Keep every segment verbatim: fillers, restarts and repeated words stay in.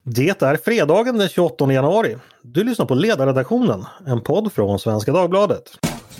Det är fredagen den tjugoåttonde januari. Du lyssnar på Ledarredaktionen, en podd från Svenska Dagbladet.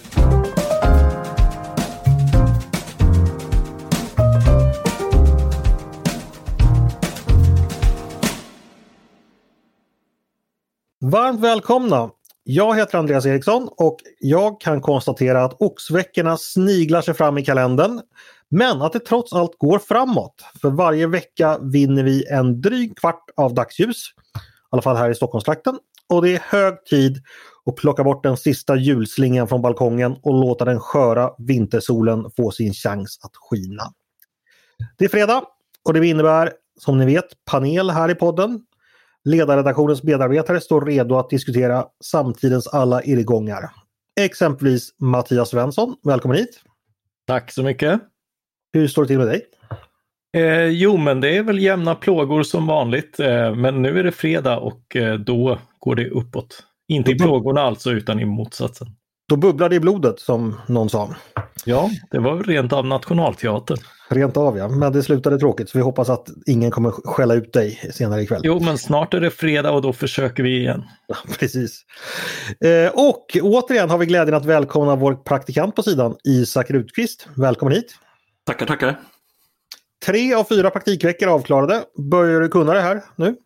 Varmt välkomna! Jag heter Andreas Eriksson och jag kan konstatera att oxveckorna sniglar sig fram i kalendern. Men att det trots allt går framåt. För varje vecka vinner vi en dryg kvart av dagsljus. I alla fall här i Stockholmstrakten. Och det är hög tid att plocka bort den sista julslingan från balkongen och låta den sköra vintersolen få sin chans att skina. Det är fredag och det innebär, som ni vet, panel här i podden. Ledarredaktionens medarbetare står redo att diskutera samtidens alla irrgångar. Exempelvis Mattias Svensson, välkommen hit. Tack så mycket. Hur står det till med dig? Eh, jo, men det är väl jämna plågor som vanligt. Eh, men nu är det fredag och eh, då går det uppåt. Inte i plågorna alltså, utan i motsatsen. Då bubblar det i blodet, som någon sa. Ja, det var rent av nationalteater. Rent av, ja. Men det slutade tråkigt, så vi hoppas att ingen kommer skälla ut dig senare ikväll. Jo, men snart är det fredag och då försöker vi igen. Ja, precis. Eh, och återigen har vi glädjen att välkomna vår praktikant på sidan, Isak Rutqvist. Välkommen hit. Tackar, tackar. Tre av fyra praktikveckor avklarade. Börjar du kunna det här nu?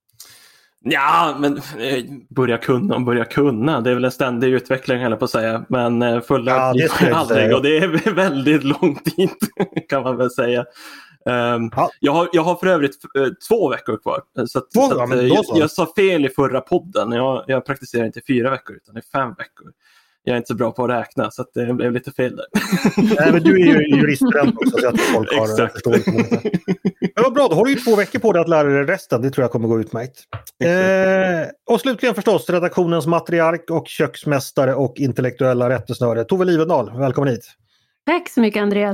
Ja, men eh, börja kunna och börja kunna. Det är väl en ständig utveckling, heller på att säga. Men eh, fulla ja, blir jag aldrig. Och det är väldigt lång tid, kan man väl säga. Um, ja. jag, har, jag har för övrigt uh, två veckor kvar. Så, att, två, så att, uh, jag, jag sa fel i förra podden. Jag, jag praktiserar inte fyra veckor utan i fem veckor. Jag är inte så bra på att räkna, så att det blev lite fel där. Nej, men du är ju juriststudent också, så att folk har förståelse. Men vad bra, då har du ju två veckor på dig att lära dig resten. Det tror jag kommer gå utmärkt. Eh, och slutligen förstås redaktionens matriark och köksmästare och intellektuella rättesnöre Tove Livendal. Välkommen hit. Tack så mycket, Andreas.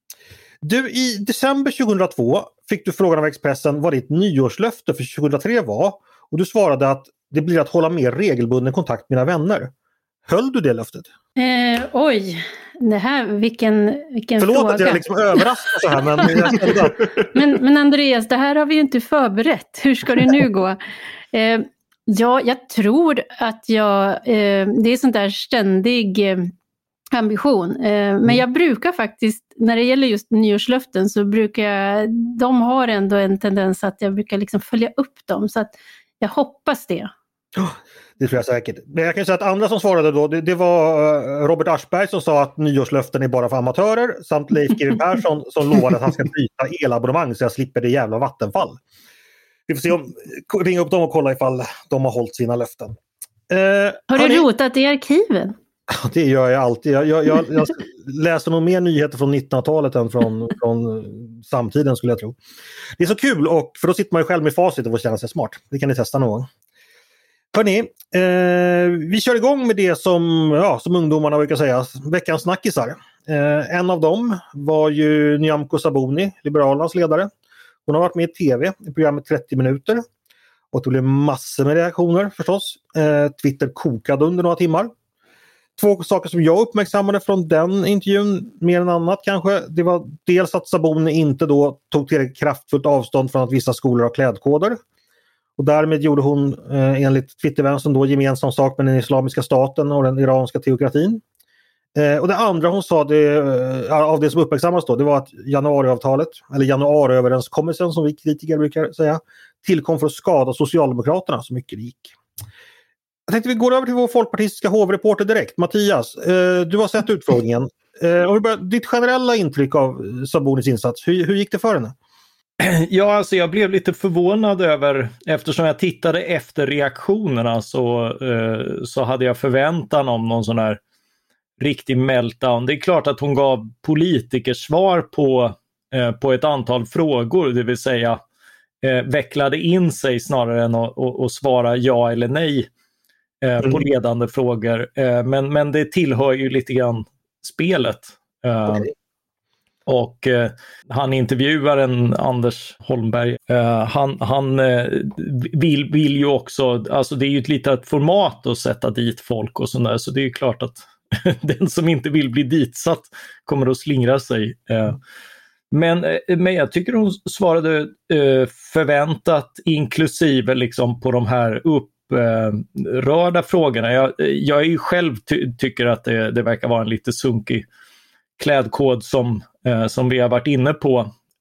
Du, i december tjugohundratvå fick du frågan av Expressen vad ditt nyårslöfte för tjugohundratre var. Och du svarade att det blir att hålla mer regelbunden kontakt med mina vänner. Höll du det löftet? Eh, oj, det här, vilken, vilken Förlåt fråga. Förlåt att jag liksom överraskar så här, men jag kände... men, men Andreas, det här har vi ju inte förberett. Hur ska det nu gå? Eh, ja, jag tror att jag, eh, det är sånt där ständig eh, ambition. Eh, mm. Men jag brukar faktiskt, när det gäller just nyårslöften, så brukar jag, de har ändå en tendens att jag brukar liksom följa upp dem. Så att jag hoppas det. Oh. Det tror jag säkert. Men jag kan säga att andra som svarade då, det, det var Robert Aschberg som sa att nyårslöften är bara för amatörer, samt Leif G W Persson som lovade att han ska byta elabonnemang så jag slipper det jävla Vattenfall. Vi får se om, ringa upp dem och kolla ifall de har hållit sina löften. Eh, har du ni... rotat i arkiven? Det gör jag alltid. Jag, jag, jag, jag läser nog mer nyheter från nittonhundratalet än från, från samtiden, skulle jag tro. Det är så kul, och för då sitter man ju själv med facit och får känna sig smart. Det kan ni testa någon gång. Hörrni, eh, vi kör igång med det som, ja, som ungdomarna brukar säga, veckans snackisar. Eh, en av dem var ju Nyamko Sabuni, Liberalernas ledare. Hon har varit med i tv i programmet trettio minuter. Och det blev massor med reaktioner förstås. Eh, Twitter kokade under några timmar. Två saker som jag uppmärksammade från den intervjun, mer än annat kanske, det var dels att Sabuni inte då tog till kraftfullt avstånd från att vissa skolor har klädkoder. Och därmed gjorde hon eh, enligt Twittervänstern då gemensam sak med den islamiska staten och den iranska teokratin. Eh, och det andra hon sa det, eh, av det som uppmärksammas då, det var att januariavtalet, eller januariöverenskommelsen som vi kritiker brukar säga, tillkom för att skada Socialdemokraterna så mycket det gick. Jag tänkte vi går över till vår folkpartistiska hovreporter direkt. Mattias, eh, du har sett utfrågningen. Eh, och vi börjar, ditt generella intryck av Sabunis insats, hur, hur gick det för henne? Ja, alltså jag blev lite förvånad över, eftersom jag tittade efter reaktionerna så, eh, så hade jag förväntan om någon sån här riktig meltdown. Det är klart att hon gav politikersvar på, eh, på ett antal frågor, det vill säga eh, vecklade in sig snarare än att och, och svara ja eller nej eh, mm. på ledande frågor. Eh, men, men det tillhör ju lite grann spelet. Eh, okay. Och eh, han intervjuaren Anders Holmberg, eh, han, han eh, vill, vill ju också, alltså det är ju ett litet format att sätta dit folk och sådär, så det är ju klart att den som inte vill bli ditsatt kommer att slingra sig. Eh, Men, men jag tycker hon svarade eh, förväntat inklusive liksom på de här upprörda eh, frågorna. Jag, jag är ju själv ty- tycker att det, det verkar vara en lite sunkig klädkod som, eh, som vi har varit inne på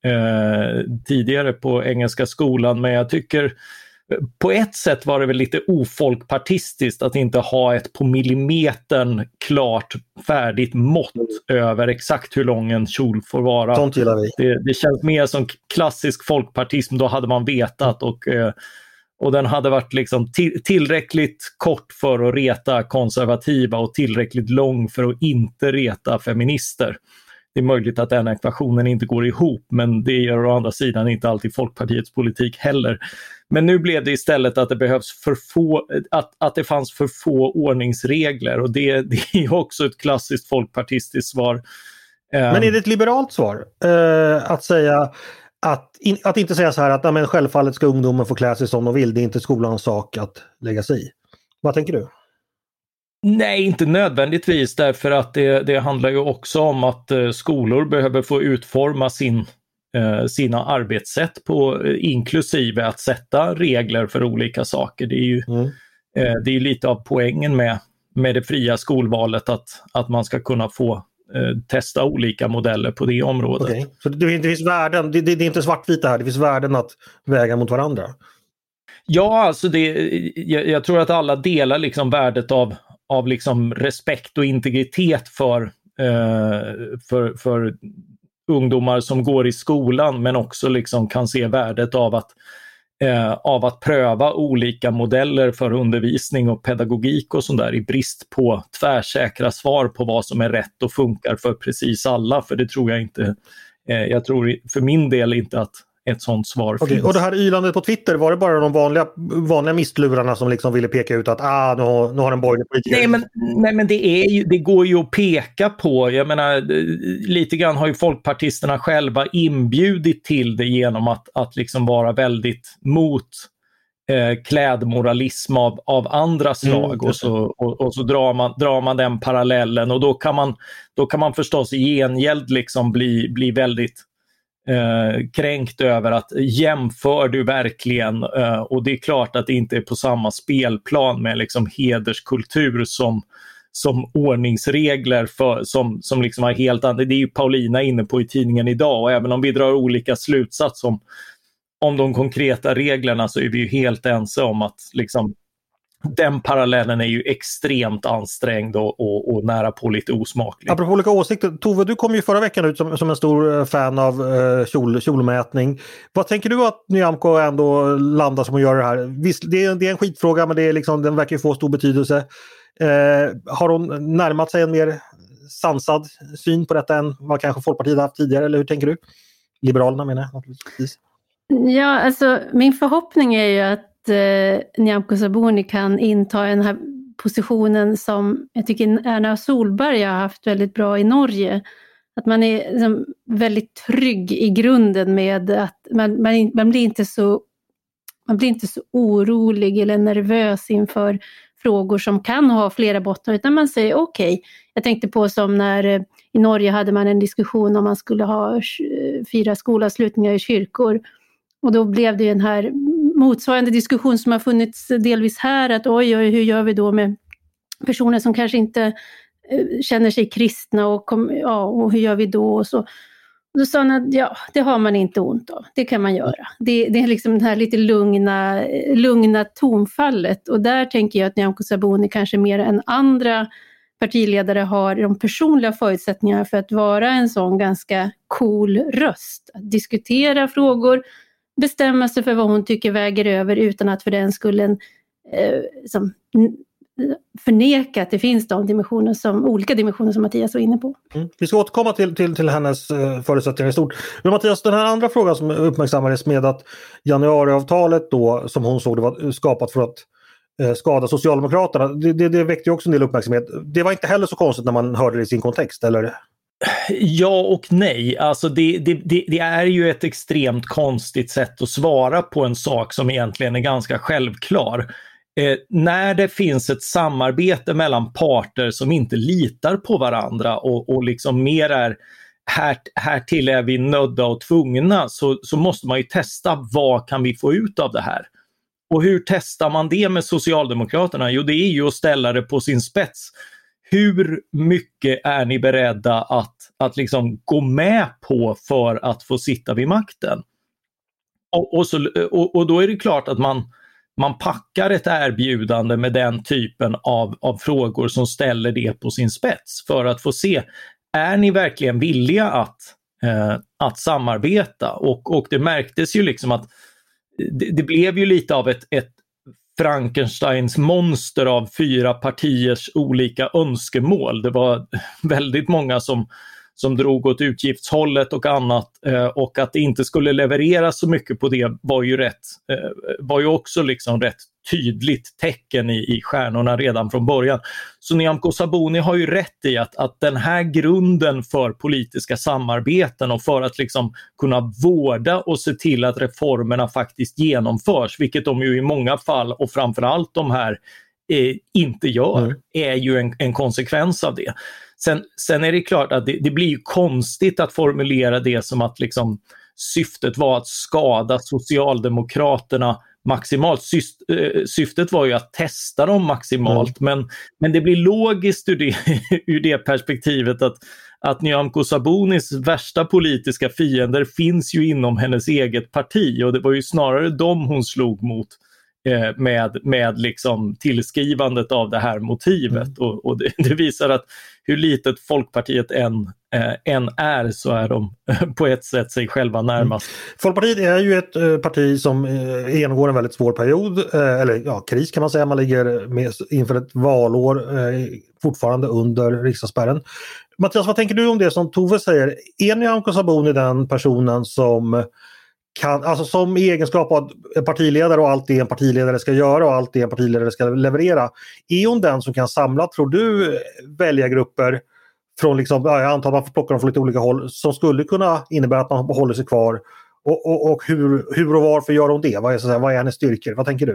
eh, tidigare på Engelska skolan. Men jag tycker på ett sätt var det väl lite ofolkpartistiskt att inte ha ett på millimetern klart färdigt mått över exakt hur lång en kjol får vara. Sånt gillar vi. Det, det känns mer som klassisk folkpartism, då hade man vetat och, och den hade varit liksom till, tillräckligt kort för att reta konservativa och tillräckligt lång för att inte reta feminister. Det är möjligt att den ekvationen inte går ihop, men det gör å andra sidan inte alltid Folkpartiets politik heller. Men nu blev det istället att det behövs för få, att, att det fanns för få ordningsregler, och det, det är också ett klassiskt folkpartistiskt svar. Men är det ett liberalt svar? Uh, att säga att, in, att inte säga så här att men självfallet ska ungdomen få klä sig som de vill, det är inte skolans sak att lägga sig i. Vad tänker du? Nej, inte nödvändigtvis, därför att det, det handlar ju också om att eh, skolor behöver få utforma sin, eh, sina arbetssätt på, eh, inklusive att sätta regler för olika saker. Det är ju mm. eh, det är lite av poängen med, med det fria skolvalet, att, att man ska kunna få eh, testa olika modeller på det området. Okay. Så det, det finns värden, det, det, det är inte svartvitt här, det finns värden att väga mot varandra? Ja, alltså det, jag, jag tror att alla delar liksom värdet av av liksom respekt och integritet för, eh, för, för ungdomar som går i skolan, men också liksom kan se värdet av att, eh, av att pröva olika modeller för undervisning och pedagogik och sånt där, i brist på tvärsäkra svar på vad som är rätt och funkar för precis alla. För det tror jag inte, eh, jag tror för min del inte att ett sånt svar okay, finns. Och det här ylandet på Twitter, var det bara de vanliga, vanliga mistlurarna som liksom ville peka ut att ah, nu, har, nu har en borgerlig politiker? Nej men, nej, men det, är ju, det går ju att peka på. Jag menar, lite grann har ju folkpartisterna själva inbjudit till det genom att, att liksom vara väldigt mot eh, klädmoralism av, av andra slag. Mm, och, så, och, och så drar man, drar man den parallellen, och då kan man, då kan man förstås i gengäld liksom bli, bli väldigt Eh, kränkt över att jämför du verkligen, eh, och det är klart att det inte är på samma spelplan med liksom hederskultur som, som ordningsregler för, som, som liksom har helt andra. Det är ju Paulina inne på i tidningen idag, och även om vi drar olika slutsatser om, om de konkreta reglerna, så är vi ju helt ense om att liksom den parallellen är ju extremt ansträngd och, och, och nära på lite osmaklig. Apropå olika åsikter, Tove, du kom ju förra veckan ut som, som en stor fan av uh, kjol, kjolmätning. Vad tänker du att Nyamko ändå landar som att göra det här? Visst, det är, det är en skitfråga, men det är liksom, den verkar ju få stor betydelse. Uh, har hon närmat sig en mer sansad syn på detta än vad kanske Folkpartiet har haft tidigare, eller hur tänker du? Liberalerna menar jag naturligtvis. Ja, alltså min förhoppning är ju att Nyamko Sabuni kan inta den här positionen som jag tycker Erna Solberg har haft väldigt bra i Norge. Att man är liksom väldigt trygg i grunden med att man, man, man, blir inte så, man blir inte så orolig eller nervös inför frågor som kan ha flera bottnar, utan man säger okej. Okay. Jag tänkte på som när i Norge hade man en diskussion om man skulle ha fyra skolavslutningar i kyrkor. Och då blev det den här motsvarande diskussion som har funnits delvis här, att oj, oj, hur gör vi då med personer som kanske inte eh, känner sig kristna, och, kom, ja, och hur gör vi då? Och så. Och då sa han att ja, det har man inte ont av, det kan man göra. Det, det är liksom det här lite lugna, lugna tonfallet, och där tänker jag att Nyamko Sabuni kanske mer än andra partiledare har de personliga förutsättningarna för att vara en sån ganska cool röst, att diskutera frågor, bestämma sig för vad hon tycker väger över utan att för den skullen eh, som, förneka att det finns de dimensioner som, olika dimensioner som Mattias var inne på. Mm. Vi ska återkomma till, till, till hennes eh, förutsättningar i stort. Men Mattias, den här andra frågan som uppmärksammades med att januariavtalet då, som hon såg det var skapat för att eh, skada Socialdemokraterna, det, det, det väckte ju också en del uppmärksamhet. Det var inte heller så konstigt när man hörde det i sin kontext, eller? Ja och nej. Alltså det, det, det, det är ju ett extremt konstigt sätt att svara på en sak som egentligen är ganska självklar. Eh, när det finns ett samarbete mellan parter som inte litar på varandra och, och liksom mer är här, här till är vi nödda och tvungna, så, så måste man ju testa vad kan vi få ut av det här. Och hur testar man det med Socialdemokraterna? Jo, det är ju att ställa det på sin spets. Hur mycket är ni beredda att, att liksom gå med på för att få sitta vid makten? Och, och, så, och, och då är det klart att man, man packar ett erbjudande med den typen av, av frågor som ställer det på sin spets för att få se, är ni verkligen villiga att, eh, att samarbeta? Och, och det märktes ju liksom att det, det blev ju lite av ett, ett Frankensteins monster av fyra partiers olika önskemål. Det var väldigt många som, som drog åt utgiftshållet och annat, eh, och att det inte skulle levereras så mycket på det var ju, rätt, eh, var ju också liksom rätt tydligt tecken i, i stjärnorna redan från början. Så Nyamko Sabuni har ju rätt i att, att den här grunden för politiska samarbeten och för att liksom kunna vårda och se till att reformerna faktiskt genomförs, vilket de ju i många fall och framförallt de här eh, inte gör, mm. är ju en, en konsekvens av det. Sen, sen är det klart att det, det blir ju konstigt att formulera det som att liksom syftet var att skada Socialdemokraterna maximalt. Syst, äh, syftet var ju att testa dem maximalt, mm. men, men det blir logiskt ur det, ur det perspektivet att, att Nyamko Sabunis värsta politiska fiender finns ju inom hennes eget parti, och det var ju snarare dem hon slog mot eh, med, med liksom tillskrivandet av det här motivet. Mm. Och, och det, det visar att hur litet Folkpartiet än, eh, än är, så är de på ett sätt sig själva närmast. Mm. Folkpartiet är ju ett eh, parti som eh, genomgår en väldigt svår period, eh, eller ja, kris kan man säga. Man ligger med, inför ett valår eh, fortfarande under riksdagsspärren. Mattias, vad tänker du om det som Tove säger? Är Nyamko Sabuni den personen som kan, alltså som i egenskap av partiledare och allt det en partiledare ska göra och allt det en partiledare ska leverera, är hon den som kan samla, tror du, väljargrupper från liksom, ja, jag antar man får plocka dem från lite olika håll, som skulle kunna innebära att man håller sig kvar, och, och, och hur, hur och varför gör hon det? Vad är, så att säga, vad är hennes styrkor? Vad tänker du?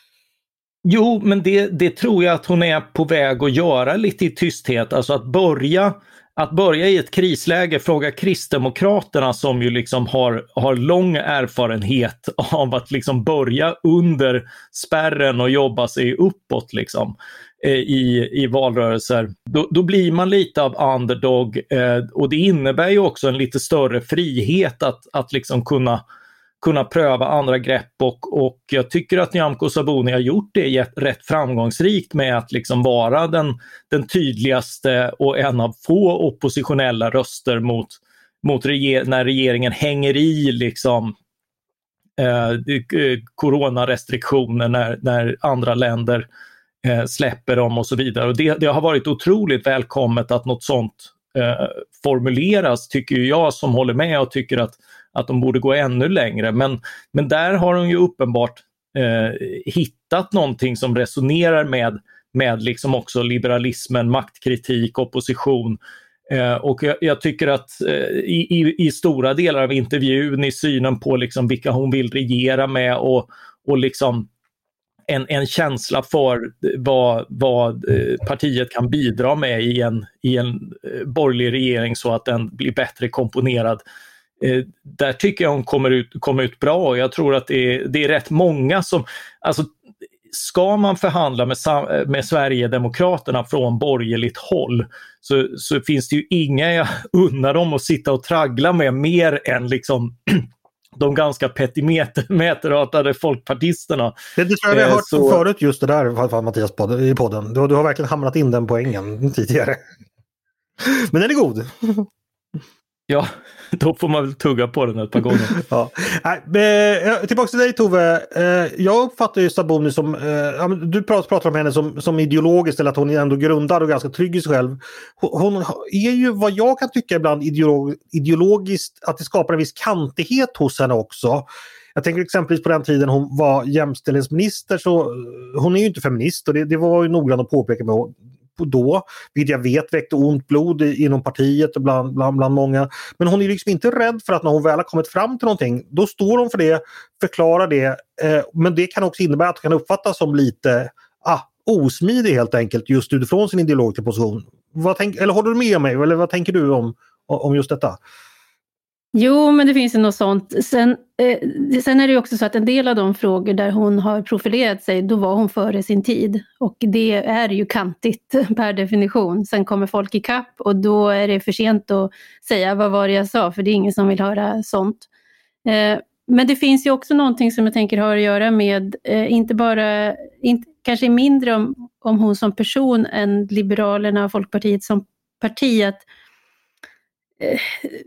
Jo, men det, det tror jag att hon är på väg att göra lite i tysthet, alltså att börja Att börja i ett krisläge, fråga Kristdemokraterna som ju liksom har, har lång erfarenhet av att liksom börja under spärren och jobba sig uppåt liksom, eh, i, i valrörelser. Då, då blir man lite av underdog, eh, och det innebär ju också en lite större frihet att, att liksom kunna kunna pröva andra grepp, och, och jag tycker att Nyamko Sabuni har gjort det rätt framgångsrikt med att liksom vara den, den tydligaste och en av få oppositionella röster mot, mot reger- när regeringen hänger i liksom eh, coronarestriktioner när, när andra länder eh, släpper dem och så vidare. Och det, det har varit otroligt välkommet att något sånt eh, formuleras, tycker jag, som håller med och tycker att att de borde gå ännu längre. Men, men där har de ju uppenbart eh, hittat någonting som resonerar med, med liksom också liberalismen, maktkritik, opposition. Eh, och jag, jag tycker att eh, i, i stora delar av intervjun, i synen på liksom vilka hon vill regera med, och, och liksom en, en känsla för vad, vad partiet kan bidra med i en, i en borgerlig regering så att den blir bättre komponerad. Eh, där tycker jag hon kommer ut, kommer ut bra, och jag tror att det är, det är rätt många som, alltså ska man förhandla med, med Sverigedemokraterna från borgerligt håll, så, så finns det ju inga jag unnar dem att sitta och traggla med mer än liksom de ganska petimeterartade folkpartisterna. Det, det tror jag vi har hört så... förut, just det där, Mattias, i podden. Du, du har verkligen hamnat in den poängen tidigare. Men den är god. Ja, då får man väl tugga på den ett par gånger. Ja. Nej, tillbaka till dig, Tove. Jag uppfattar ju Sabuni som, du pratar om henne som, som ideologiskt, eller att hon är ändå grundad och ganska trygg i sig själv. Hon är ju, vad jag kan tycka ibland, ideolog, ideologiskt, att det skapar en viss kantighet hos henne också. Jag tänker exempelvis på den tiden hon var jämställdhetsminister, så hon är ju inte feminist, och det, det var ju noggrant att påpeka med då, vilket jag vet väckte ont blod inom partiet och bland, bland, bland många. Men hon är liksom inte rädd för att när hon väl har kommit fram till någonting, då står hon för det, förklarar det, eh, men det kan också innebära att det kan uppfattas som lite ah, osmidig helt enkelt, just utifrån sin ideologiska position. Vad tänk, eller håller du med mig, eller vad tänker du om, om just detta? Jo, men det finns ju något sånt. Sen, eh, sen är det ju också så att en del av de frågor där hon har profilerat sig, då var hon före sin tid. Och det är ju kantigt per definition. Sen kommer folk i kapp och då är det för sent att säga vad var det jag sa, för det är ingen som vill höra sånt. Eh, men det finns ju också någonting som jag tänker har att göra med, eh, inte bara, inte, kanske mindre om, om hon som person än Liberalerna och Folkpartiet som parti, att eh,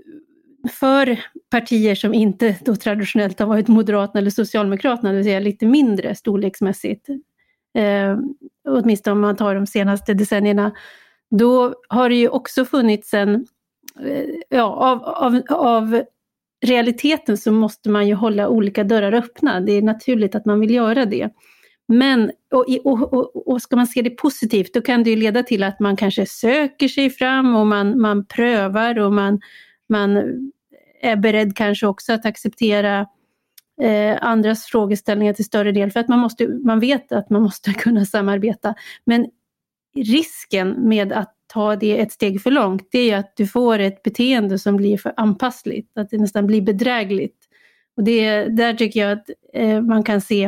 för partier som inte då traditionellt har varit Moderaterna eller Socialdemokraterna, det vill säga lite mindre storleksmässigt, eh, åtminstone om man tar de senaste decennierna, då har det ju också funnits en, eh, ja, av, av, av realiteten så måste man ju hålla olika dörrar öppna. Det är naturligt att man vill göra det. Men, och, och, och, och ska man se det positivt, då kan det ju leda till att man kanske söker sig fram och man, man prövar och man Man är beredd kanske också att acceptera eh, andras frågeställningar till större del. För att man, måste, man vet att man måste kunna samarbeta. Men risken med att ta det ett steg för långt, det är att du får ett beteende som blir för anpassligt. Att det nästan blir bedrägligt. Och det, där tycker jag att eh, man kan se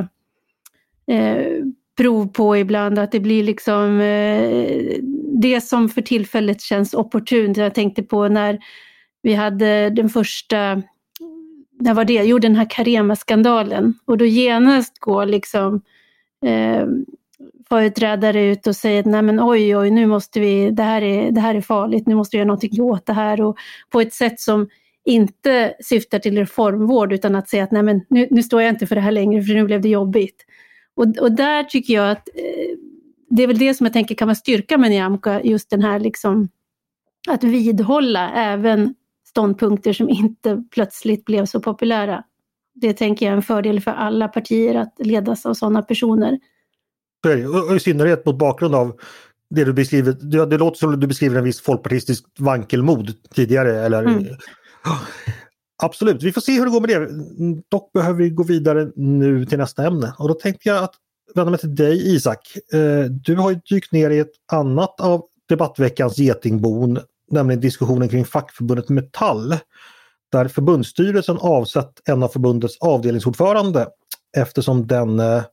eh, prov på ibland. Att det blir liksom eh, det som för tillfället känns opportunt. Jag tänkte på när vi hade den första, när var det? Jo, den här Carema-skandalen. Och då genast går liksom eh, företrädare ut och säger att nej men oj oj, nu måste vi, det här är, det här är farligt, nu måste vi göra någonting åt det här. Och på ett sätt som inte syftar till reformvård, utan att säga att nej men nu, nu står jag inte för det här längre, för nu blev det jobbigt. Och, och där tycker jag att eh, det är väl det som jag tänker kan vara styrka med Nyamko, just den här liksom att vidhålla även ståndpunkter som inte plötsligt blev så populära. Det tänker jag är en fördel för alla partier att ledas av sådana personer. Och i synnerhet mot bakgrund av det du beskriver, det låter som du beskriver en viss folkpartistisk vankelmod tidigare. Eller... Mm. Absolut, vi får se hur det går med det. Dock behöver vi gå vidare nu till nästa ämne. Och då tänkte jag att vända mig till dig, Isak. Du har ju dykt ner i ett annat av debattveckans getingbon, nämligen diskussionen kring fackförbundet Metall, där förbundsstyrelsen avsatt en av förbundets avdelningsordförande eftersom den eh,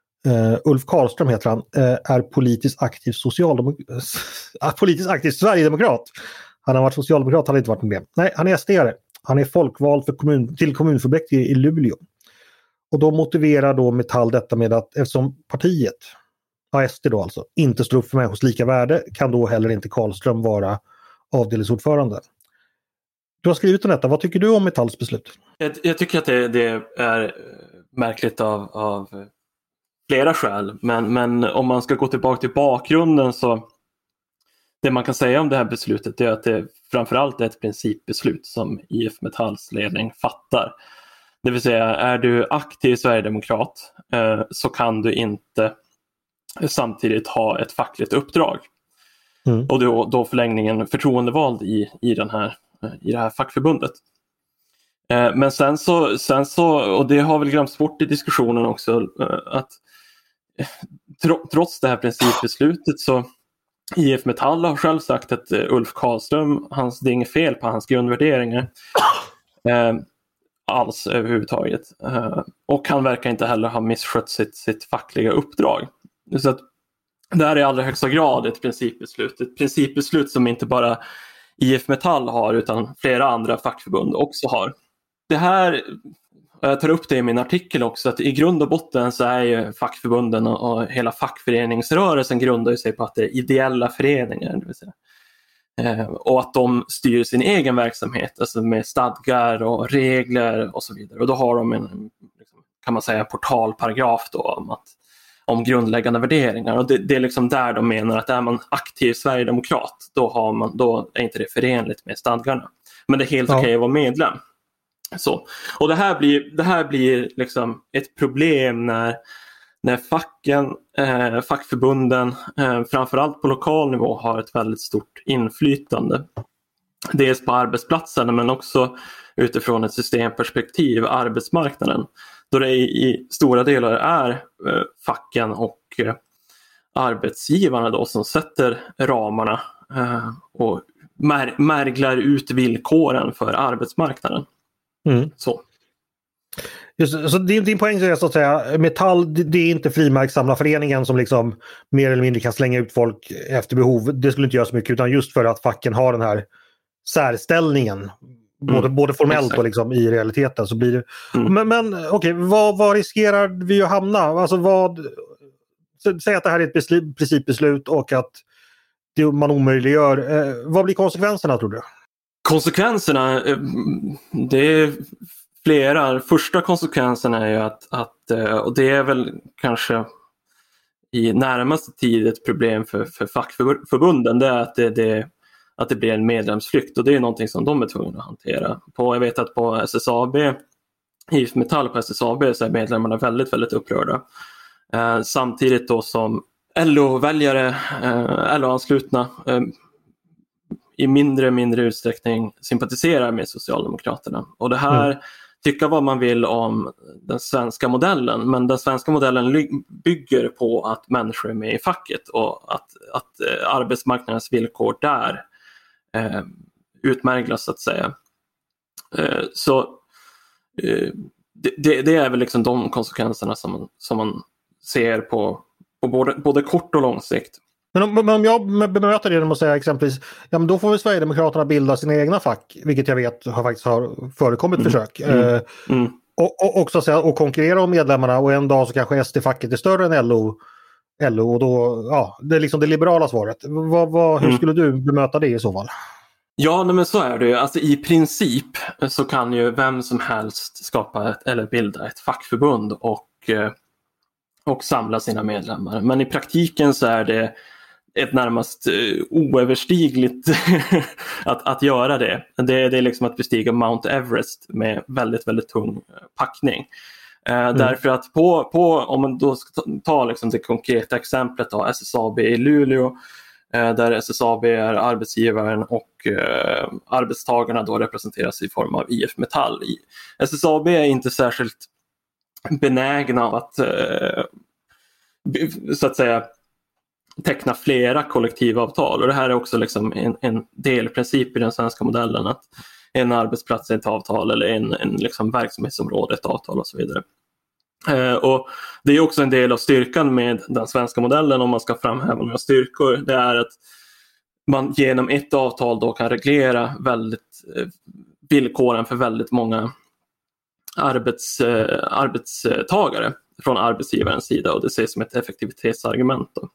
Ulf Karlström heter han, eh, är politiskt aktiv socialdemokrat, politiskt aktiv Sverigedemokrat. Han har varit socialdemokrat, han har inte varit med. Nej, han är S D-are. Han är folkvald för kommun, till kommunfullmäktige i Luleå. Och då motiverar då Metall detta med att eftersom partiet, ja, S D då alltså, inte står upp för människors lika värde, kan då heller inte Karlström vara avdelningsordförande. Du har skrivit om detta. Vad tycker du om Metalls beslut? Jag, jag tycker att det, det är märkligt av, av flera skäl. Men, men om man ska gå tillbaka till bakgrunden, så det man kan säga om det här beslutet är att det framförallt är ett principbeslut som I F Metalls ledning fattar. Det vill säga, är du aktiv Sverigedemokrat eh, så kan du inte samtidigt ha ett fackligt uppdrag. Mm. Och då, då förlängningen förtroendevald i, i, den här, i det här fackförbundet. Eh, men sen så, sen så, och det har väl glömts bort i diskussionen också, eh, att eh, tro, trots det här principbeslutet så I F Metall har själv sagt att eh, Ulf Karlström, hans, det är inget fel på hans grundvärderingar. Eh, alls överhuvudtaget. Eh, och han verkar inte heller ha misskött sitt, sitt fackliga uppdrag. Så att det här är i allra högsta grad ett principbeslut. Ett principbeslut som inte bara I F Metall har utan flera andra fackförbund också har. Det här, jag tar upp det i min artikel också, att i grund och botten så är ju fackförbunden och, och hela fackföreningsrörelsen grundar sig på att det är ideella föreningar. Det vill säga. Eh, och att de styr sin egen verksamhet, alltså med stadgar och regler och så vidare. Och då har de en, kan man säga, portalparagraf då om att om grundläggande värderingar, och det, det är liksom där de menar att är man aktiv Sverigedemokrat, då, har man, då är inte det förenligt med stadgarna. Men det är helt ja. okej att vara medlem. Så. Och det här blir, det här blir liksom ett problem när, när facken, eh, fackförbunden, eh, framförallt på lokal nivå, har ett väldigt stort inflytande. Dels på arbetsplatserna men också utifrån ett systemperspektiv, arbetsmarknaden. Då det i, i stora delar är eh, facken och eh, arbetsgivarna då som sätter ramarna eh, och mär, märglar ut villkoren för arbetsmarknaden. Mm. Så. Just, så din, din poäng är så att säga, Metall, det, det är inte frimärkssamlarföreningen som liksom mer eller mindre kan slänga ut folk efter behov. Det skulle inte göra så mycket, utan just för att facken har den här särställningen. Mm. Både, både formellt Exakt. Och liksom i realiteten så blir det... Mm. Men, men okej, okay, vad, vad riskerar vi att hamna? Alltså vad... Säg att det här är ett beslut, principbeslut och att det man omöjliggör. Eh, vad blir konsekvenserna, tror du? Konsekvenserna, eh, det är flera. Första konsekvenserna är ju att, att eh, och det är väl kanske i närmaste tid ett problem för, för fackförbunden, det är att det, det, att det blir en medlemsflykt, och det är någonting som de är tvungna att hantera. På, jag vet att på S S A B, I F Metall på S S A B, så är medlemmarna väldigt, väldigt upprörda. Eh, samtidigt då som L O-väljare, eh, L O-anslutna eh, i mindre mindre utsträckning sympatiserar med Socialdemokraterna. Och det här, mm. tycka vad man vill om den svenska modellen, men den svenska modellen bygger på att människor är med i facket och att, att eh, arbetsmarknadens villkor där eh, utmärglas, så att säga. Eh, så eh, det, det är väl liksom de konsekvenserna som man, som man ser på, på både, både kort och lång sikt. Men om, men om jag bemöter det genom att säga exempelvis, ja men då får väl Sverigedemokraterna bilda sina egna fack, vilket jag vet har faktiskt har förekommit mm. försök. Mm. Eh, mm. Och, och också säga, och konkurrera om medlemmarna, och en dag så kanske S D-facket är större än L O, L O och då, ja, det är liksom det liberala svaret. Vad, vad, hur mm. skulle du bemöta det i så fall? Ja, men så är det ju. Alltså, i princip så kan ju vem som helst skapa ett, eller bilda ett fackförbund och, och samla sina medlemmar. Men i praktiken så är det ett närmast uh, oöverstigligt att, att göra det. Det, det är liksom att bestiga Mount Everest med väldigt, väldigt tung packning. Uh, mm. Därför att på, på, om man då ska ta, ta liksom det konkreta exemplet av S S A B i Luleå, uh, där S S A B är arbetsgivaren och uh, arbetstagarna då representeras i form av I F Metall. S S A B är inte särskilt benägna att uh, så att säga teckna flera kollektivavtal, och det här är också liksom en, en delprincip i den svenska modellen, att en arbetsplats är ett avtal eller en, en liksom verksamhetsområde ett avtal och så vidare. Eh, och det är också en del av styrkan med den svenska modellen, om man ska framhäva några styrkor, det är att man genom ett avtal då kan reglera väldigt eh, villkoren för väldigt många arbets, eh, arbetstagare från arbetsgivarens sida, och det ses som ett effektivitetsargument då.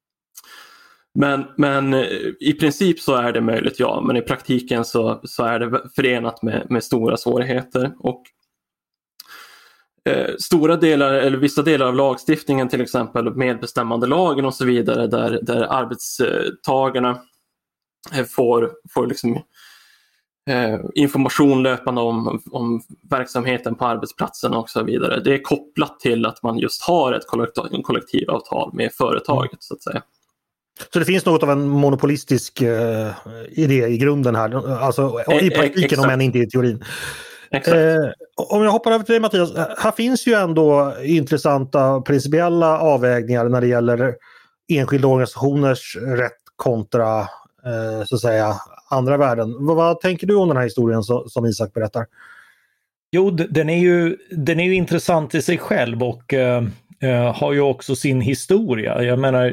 Men, men i princip så är det möjligt, ja, men i praktiken så, så är det förenat med, med stora svårigheter, och eh, stora delar eller vissa delar av lagstiftningen, till exempel medbestämmandelagen och så vidare, där, där arbetstagarna får, får liksom, eh, information löpande om, om verksamheten på arbetsplatsen och så vidare. Det är kopplat till att man just har ett kollektiv, kollektivavtal med företaget, så att säga. Så det finns något av en monopolistisk uh, idé i grunden här, alltså i praktiken, Exakt. Om än inte i teorin. Uh, om jag hoppar över till dig, Mattias, här finns ju ändå intressanta principiella avvägningar när det gäller enskilda organisationers rätt kontra uh, så att säga andra värden. Vad, vad tänker du om den här historien så, som Isak berättar? Jo, den är ju, den är ju intressant i sig själv och uh, uh, har ju också sin historia. Jag menar,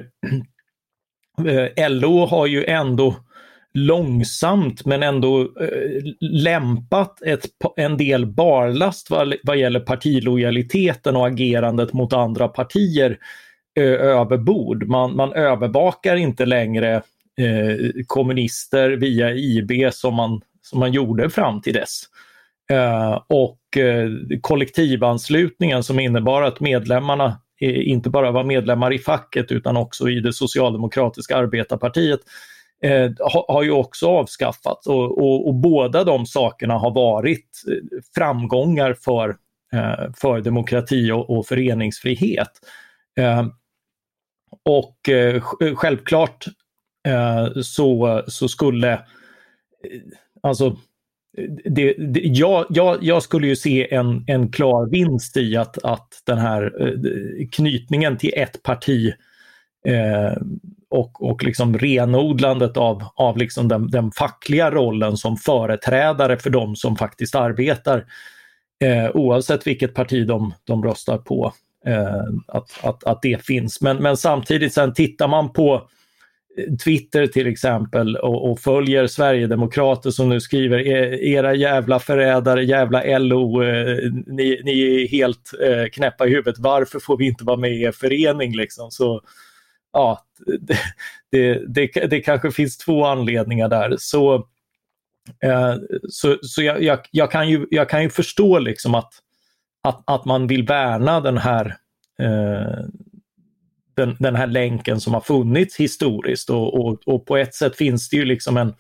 L O har ju ändå långsamt men ändå eh, lämpat ett, en del barlast vad, vad gäller partilojaliteten och agerandet mot andra partier eh, över bord. Man, man övervakar inte längre eh, kommunister via I B som man, som man gjorde fram till dess. Eh, och eh, kollektivanslutningen som innebar att medlemmarna inte bara var medlemmar i facket utan också i det socialdemokratiska arbetarpartiet eh, har, har ju också avskaffats, och, och, och båda de sakerna har varit framgångar för, eh, för demokrati och, och föreningsfrihet. Eh, och eh, självklart eh, så, så skulle eh, alltså Det, det, jag, jag, jag skulle ju se en, en klar vinst i att, att den här eh, knytningen till ett parti eh, och, och liksom renodlandet av, av liksom den, den fackliga rollen som företrädare för de som faktiskt arbetar, eh, oavsett vilket parti de, de röstar på, eh, att, att, att det finns. Men, men samtidigt sen tittar man på Twitter till exempel och, och följer Sverigedemokrater som nu skriver era jävla förrädare, jävla L O, eh, ni, ni är helt eh, knäppa i huvudet, varför får vi inte vara med i er förening liksom? Så ja, det, det, det, det kanske finns två anledningar där. Så, eh, så, så jag, jag, jag, kan ju, jag kan ju förstå liksom att, att, att man vill värna den här eh, Den, den här länken som har funnits historiskt och, och, och på ett sätt finns det ju liksom en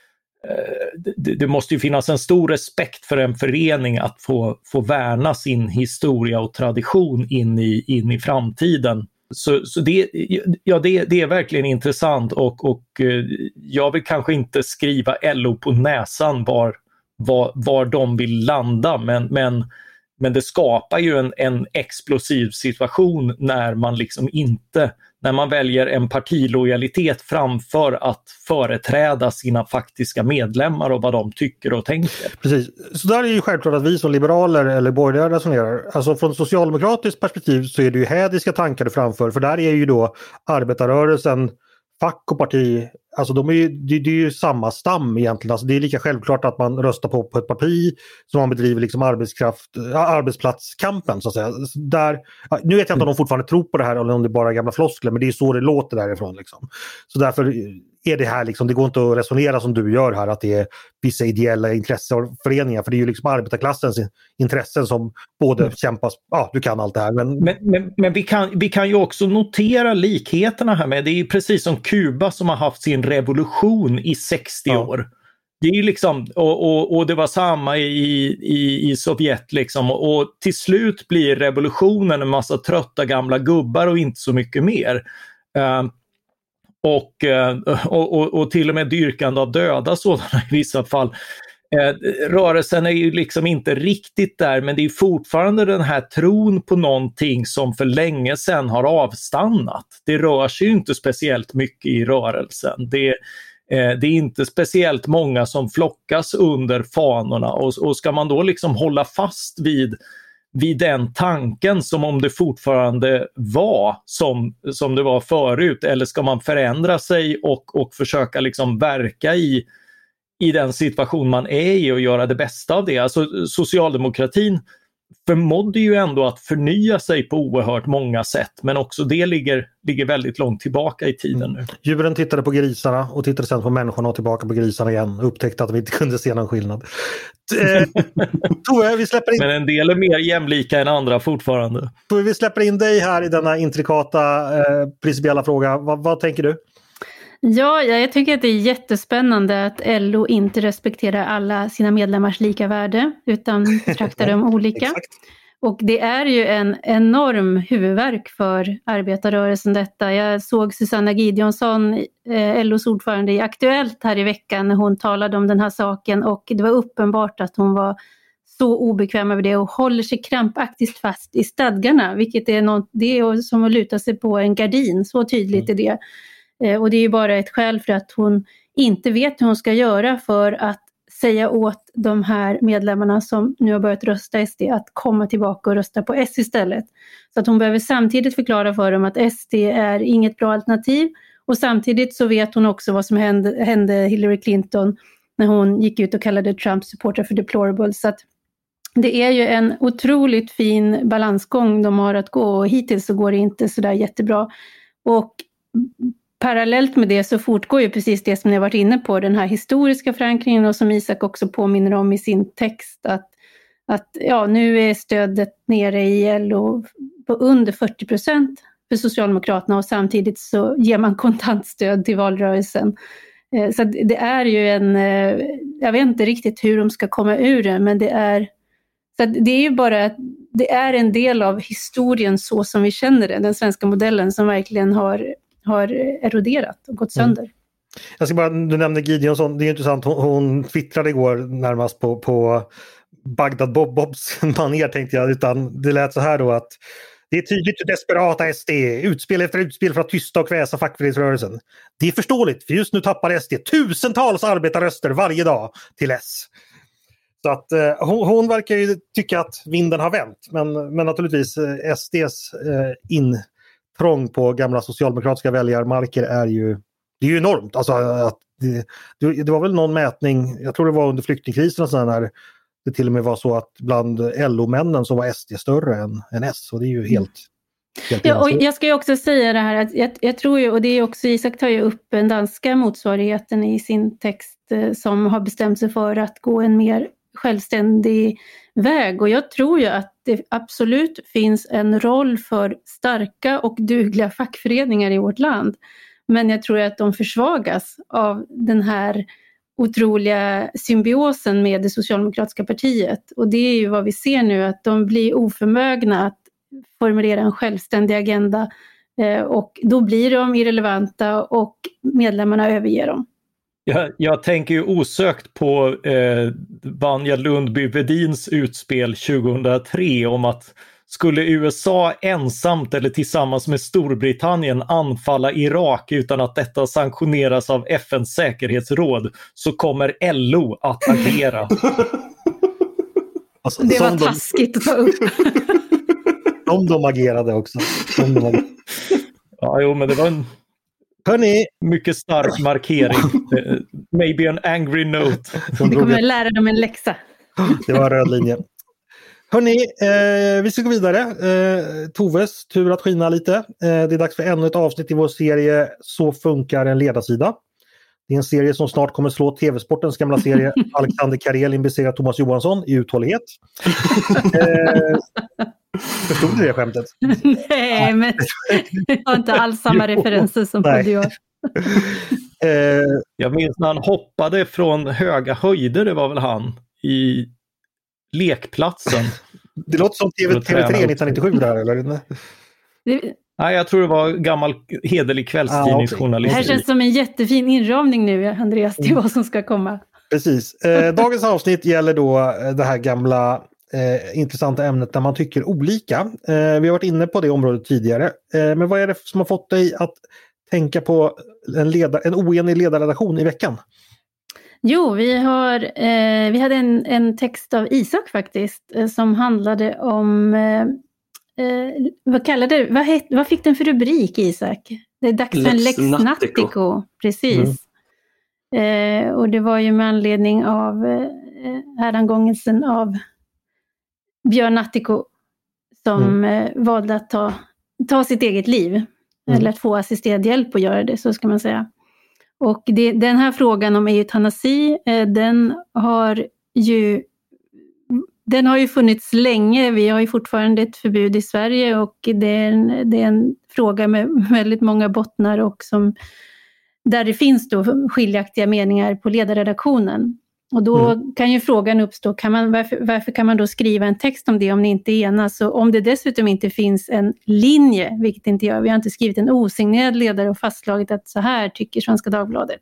eh, det, det måste ju finnas en stor respekt för en förening att få, få värna sin historia och tradition in i, in i framtiden. Så, så det, ja, det, det är verkligen intressant och, och eh, jag vill kanske inte skriva L O på näsan var, var, var de vill landa, men, men Men det skapar ju en, en explosiv situation när man liksom inte, när man väljer en partilojalitet framför att företräda sina faktiska medlemmar och vad de tycker och tänker. Precis, så där är ju självklart att vi som liberaler eller borgerliga resonerar. Alltså från socialdemokratiskt perspektiv så är det ju hädiska tankar du framför, för där är ju då arbetarrörelsen, fack och parti, alltså de är ju, det, det är ju samma stam egentligen. Alltså det är lika självklart att man röstar på, på ett parti som man bedriver liksom arbetskraft, arbetsplatskampen så att säga. Där, nu vet jag inte om de fortfarande tror på det här eller om det bara är gamla floskler, men det är så det låter därifrån. Liksom. Så därför är det här, liksom, det går inte att resonera som du gör här, att det är vissa ideella intresseföreningar, för det är ju liksom arbetarklassens intressen som både mm. kämpas, ja du kan allt det här. Men, men, men, men vi, kan, vi kan ju också notera likheterna här med, det är ju precis som Kuba som har haft sin revolution i sextio ja. år. Det är ju liksom, och, och, och det var samma i, i, i Sovjet liksom, och, och till slut blir revolutionen en massa trötta gamla gubbar och inte så mycket mer. Uh, och, uh, och, och, och till och med dyrkande av döda sådana i vissa fall. Uh, rörelsen är ju liksom inte riktigt där, men det är fortfarande den här tron på någonting som för länge sedan har avstannat. Det rör sig ju inte speciellt mycket i rörelsen. Det Det är inte speciellt många som flockas under fanorna, och, och ska man då liksom hålla fast vid, vid den tanken som om det fortfarande var som, som det var förut, eller ska man förändra sig och, och försöka liksom verka i, i den situation man är i och göra det bästa av det? Alltså socialdemokratin förmådde ju ändå att förnya sig på oerhört många sätt, men också det ligger, ligger väldigt långt tillbaka i tiden nu. Djuren tittade på grisarna och tittade sedan på människorna och tillbaka på grisarna igen och upptäckte att vi inte kunde se någon skillnad. Eh, Tove, vi släpper in... Men en del är mer jämlika än andra fortfarande. Tove, vi släpper in dig här i denna intrikata eh, principiella fråga. Va, vad tänker du? Ja, jag tycker att det är jättespännande att L O inte respekterar alla sina medlemmars lika värde utan betraktar dem olika. Exakt. Och det är ju en enorm huvudvärk för arbetarrörelsen detta. Jag såg Susanna Gideonsson, eh, L O:s ordförande, i Aktuellt här i veckan när hon talade om den här saken, och det var uppenbart att hon var så obekväm över det och håller sig krampaktigt fast i stadgarna, vilket är något, det är som att luta sig på en gardin, så tydligt mm. är det. Och det är ju bara ett skäl för att hon inte vet hur hon ska göra för att säga åt de här medlemmarna som nu har börjat rösta S D att komma tillbaka och rösta på S istället. Så att hon behöver samtidigt förklara för dem att S D är inget bra alternativ, och samtidigt så vet hon också vad som hände, hände Hillary Clinton när hon gick ut och kallade Trumps supportrar för deplorables. Så att det är ju en otroligt fin balansgång de har att gå, och hittills så går det inte så där jättebra. Och parallellt med det så fortgår ju precis det som ni har varit inne på, den här historiska förankringen, och som Isak också påminner om i sin text, att, att ja, nu är stödet nere i L O på under fyrtio procent för Socialdemokraterna, och samtidigt så ger man kontantstöd till valrörelsen. Så det är ju en, jag vet inte riktigt hur de ska komma ur det, men det är, så det är ju bara, det är en del av historien så som vi känner det, den svenska modellen som verkligen har har eroderat och gått sönder. Mm. Jag ska bara, du nämnde Gideonsson, det är intressant, hon, hon twittrade igår närmast på, på Bagdad Bob Bobs manér tänkte jag, utan det lät så här då att Det är tydligt hur desperata S D, utspel efter utspel för att tysta och kväsa fackföreningsrörelsen. Det är förståeligt, för just nu tappar S D tusentals arbetarröster varje dag till S. Så att eh, hon, hon verkar ju tycka att vinden har vänt. Men, men naturligtvis eh, S Ds eh, intrång på gamla socialdemokratiska väljarmarker är ju, det är ju enormt. Alltså, att det, det var väl någon mätning, jag tror det var under flyktingkrisen och sådär, när det till och med var så att bland L O-männen så var S D större än, än S. Och det är ju helt... helt ja, och jag ska ju också säga det här att jag, jag tror ju, och det är också, Isak tar ju upp den danska motsvarigheten i sin text eh, som har bestämt sig för att gå en mer självständig väg. Och jag tror ju att det absolut finns en roll för starka och dugliga fackföreningar i vårt land. Men jag tror att de försvagas av den här otroliga symbiosen med det socialdemokratiska partiet. Och det är ju vad vi ser nu, att de blir oförmögna att formulera en självständig agenda. Eh, och då blir de irrelevanta och medlemmarna överger dem. Jag, jag tänker ju osökt på eh, Vanja Lundby-Wedins utspel tjugohundratre om att skulle U S A ensamt eller tillsammans med Storbritannien anfalla Irak utan att detta sanktioneras av F N:s säkerhetsråd så kommer L O att agera. Alltså, det var de, taskigt att ta upp. Om de agerade också. Om de agerade. Ja, jo, men det var en Hörrni, mycket stark markering. Maybe an angry note. Vi kommer lära dem en läxa. Det var en röd linje. Hörrni, eh, vi ska gå vidare. Eh, Toves tur att skina lite. Eh, det är dags för ännu ett avsnitt i vår serie Så funkar en ledarsida. Det är en serie som snart kommer slå tv-sportens gamla serie Alexander Karelin besegrar Thomas Johansson i uthållighet. Eh, förstod du det skämtet? Nej, men jag har inte alls samma referenser som Poddy gör. eh, Jag minns när han hoppade från höga höjder, det var väl han, i lekplatsen. Det låter som T V tre nittonhundranittiosju där, eller? Det... Nej, jag tror det var gammal hederlig kvällstidningsjournalist. Det här känns som en jättefin inramning nu, Andreas, till vad som ska komma. Precis. Eh, dagens avsnitt gäller då det här gamla eh, intressanta ämnet där man tycker olika. Eh, vi har varit inne på det området tidigare. Eh, men vad är det som har fått dig att tänka på en, ledar, en oenig ledarredaktion i veckan? Jo, vi, har, eh, vi hade en, en text av Isak faktiskt eh, som handlade om, eh, eh, vad kallade vad, het, vad fick den för rubrik, Isak? Det är dags för en Lex Natthiko. Precis. Mm. Eh, och det var ju med anledning av eh, hädangångelsen av Björn Natthiko som mm. eh, valde att ta, ta sitt eget liv. Mm. Eller att få assisterad hjälp att göra det, så ska man säga. Och det, den här frågan om eutanasi, eh, den har ju den har ju funnits länge. Vi har ju fortfarande ett förbud i Sverige och det är en, det är en fråga med väldigt många bottnar och som, där det finns då skiljaktiga meningar på ledarredaktionen. Och då mm. kan ju frågan uppstå, kan man, varför, varför kan man då skriva en text om det om ni inte enas? Och om det dessutom inte finns en linje, vilket inte gör, vi har inte skrivit en osignerad ledare och fastslagit att så här tycker Svenska Dagbladet.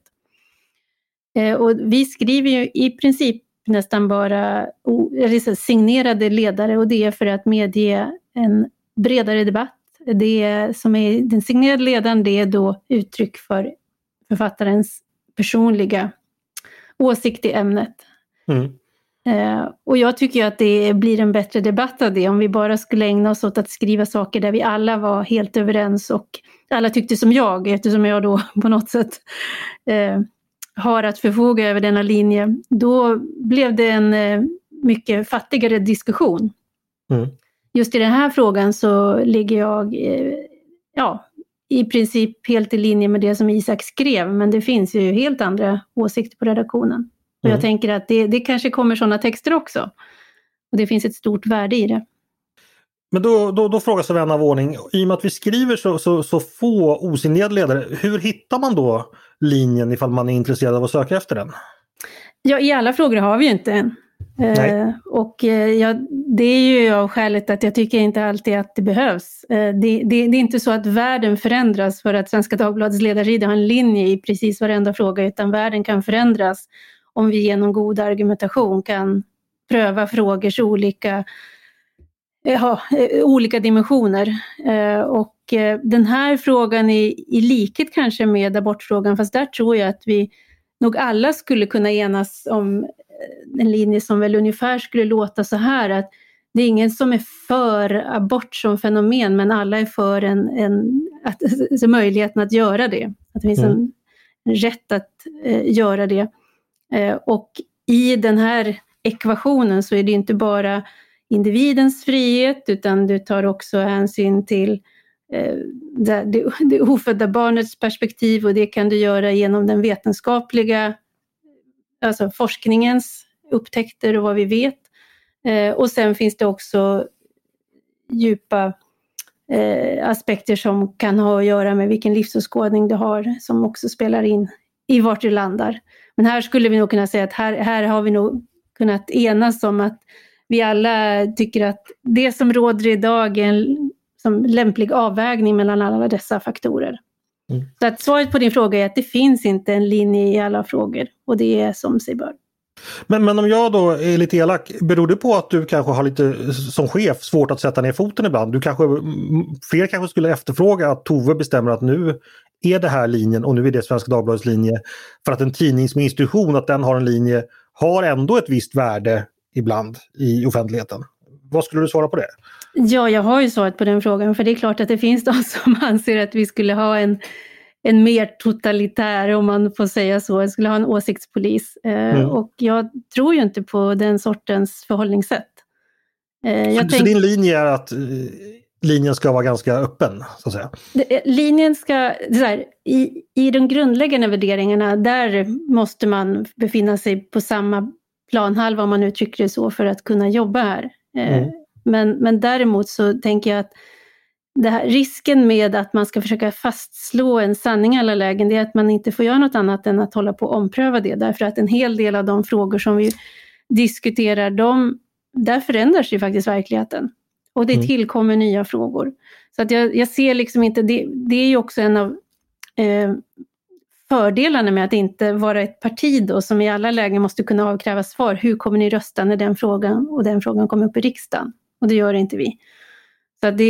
Eh, och vi skriver ju i princip nästan bara o, signerade ledare, och det är för att medge en bredare debatt. Det som är den signerade ledaren, det är då uttryck för författarens personliga åsikt i ämnet. Mm. Eh, och jag tycker att det blir en bättre debatt av det om vi bara skulle ägna oss åt att skriva saker där vi alla var helt överens och alla tyckte som jag, eftersom jag då på något sätt eh, har att förfoga över denna linje. Då blev det en eh, mycket fattigare diskussion. Mm. Just i den här frågan så ligger jag eh, ja, i princip helt i linje med det som Isak skrev, men det finns ju helt andra åsikter på redaktionen. Och mm. jag tänker att det, det kanske kommer sådana texter också. Och det finns ett stort värde i det. Men då, då, då frågar sig vän av ordning, i och med att vi skriver så, så, så få osignerade ledare, hur hittar man då linjen ifall man är intresserad av att söka efter den? Ja, i alla frågor har vi ju inte en. Eh, och eh, ja, det är ju av skälet att jag tycker inte alltid att det behövs. Eh, det, det, det är inte så att världen förändras för att Svenska Dagbladets ledarsida har en linje i precis varenda fråga, utan världen kan förändras om vi genom god argumentation kan pröva frågors olika ja, olika dimensioner. Och den här frågan är i likhet kanske med abortfrågan, fast där tror jag att vi nog alla skulle kunna enas om en linje som väl ungefär skulle låta så här, att det är ingen som är för abort som fenomen, men alla är för en, en att, alltså möjligheten att göra det. Att det finns mm. en, en rätt att eh, göra det. Eh, och i den här ekvationen så är det inte bara individens frihet, utan du tar också hänsyn till eh, det, det, det ofödda barnets perspektiv, och det kan du göra genom den vetenskapliga, alltså forskningens upptäckter och vad vi vet. Eh, och sen finns det också djupa eh, aspekter som kan ha att göra med vilken livsåskådning du har, som också spelar in i vart du landar. Men här skulle vi nog kunna säga att här, här har vi nog kunnat enas om att vi alla tycker att det som råder idag är en som lämplig avvägning mellan alla dessa faktorer. Mm. Så att svaret på din fråga är att det finns inte en linje i alla frågor, och det är som sig bör. Men, men om jag då är lite elak, beror det på att du kanske har lite som chef svårt att sätta ner foten ibland? Du kanske, fler kanske skulle efterfråga att Tove bestämmer att nu är det här linjen och nu är det Svenska Dagbladets linje, för att en tidning som institution, att den har en linje, har ändå ett visst värde ibland i offentligheten. Vad skulle du svara på det? Ja, jag har ju svarat på den frågan, för det är klart att det finns de som anser att vi skulle ha en en mer totalitär, om man får säga så. Jag skulle ha en åsiktspolis. Mm. Och jag tror ju inte på den sortens förhållningssätt. Jag så, tänk... så din linje är att uh, linjen ska vara ganska öppen, så att säga? Det, linjen ska, så här, i, i de grundläggande värderingarna, där måste man befinna sig på samma planhalva, om man uttrycker det så, för att kunna jobba här. Mm. Men, men däremot så tänker jag att det här, risken med att man ska försöka fastslå en sanning i alla lägen, det är att man inte får göra något annat än att hålla på och ompröva det. Därför att en hel del av de frågor som vi diskuterar, de, där förändras ju faktiskt verkligheten. Och det mm. tillkommer nya frågor. Så att jag, jag ser liksom inte, det, det är ju också en av eh, fördelarna med att inte vara ett parti då, som i alla lägen måste kunna avkräva svar. Hur kommer ni rösta när den frågan och den frågan kommer upp i riksdagen? Och det gör inte vi. Så det,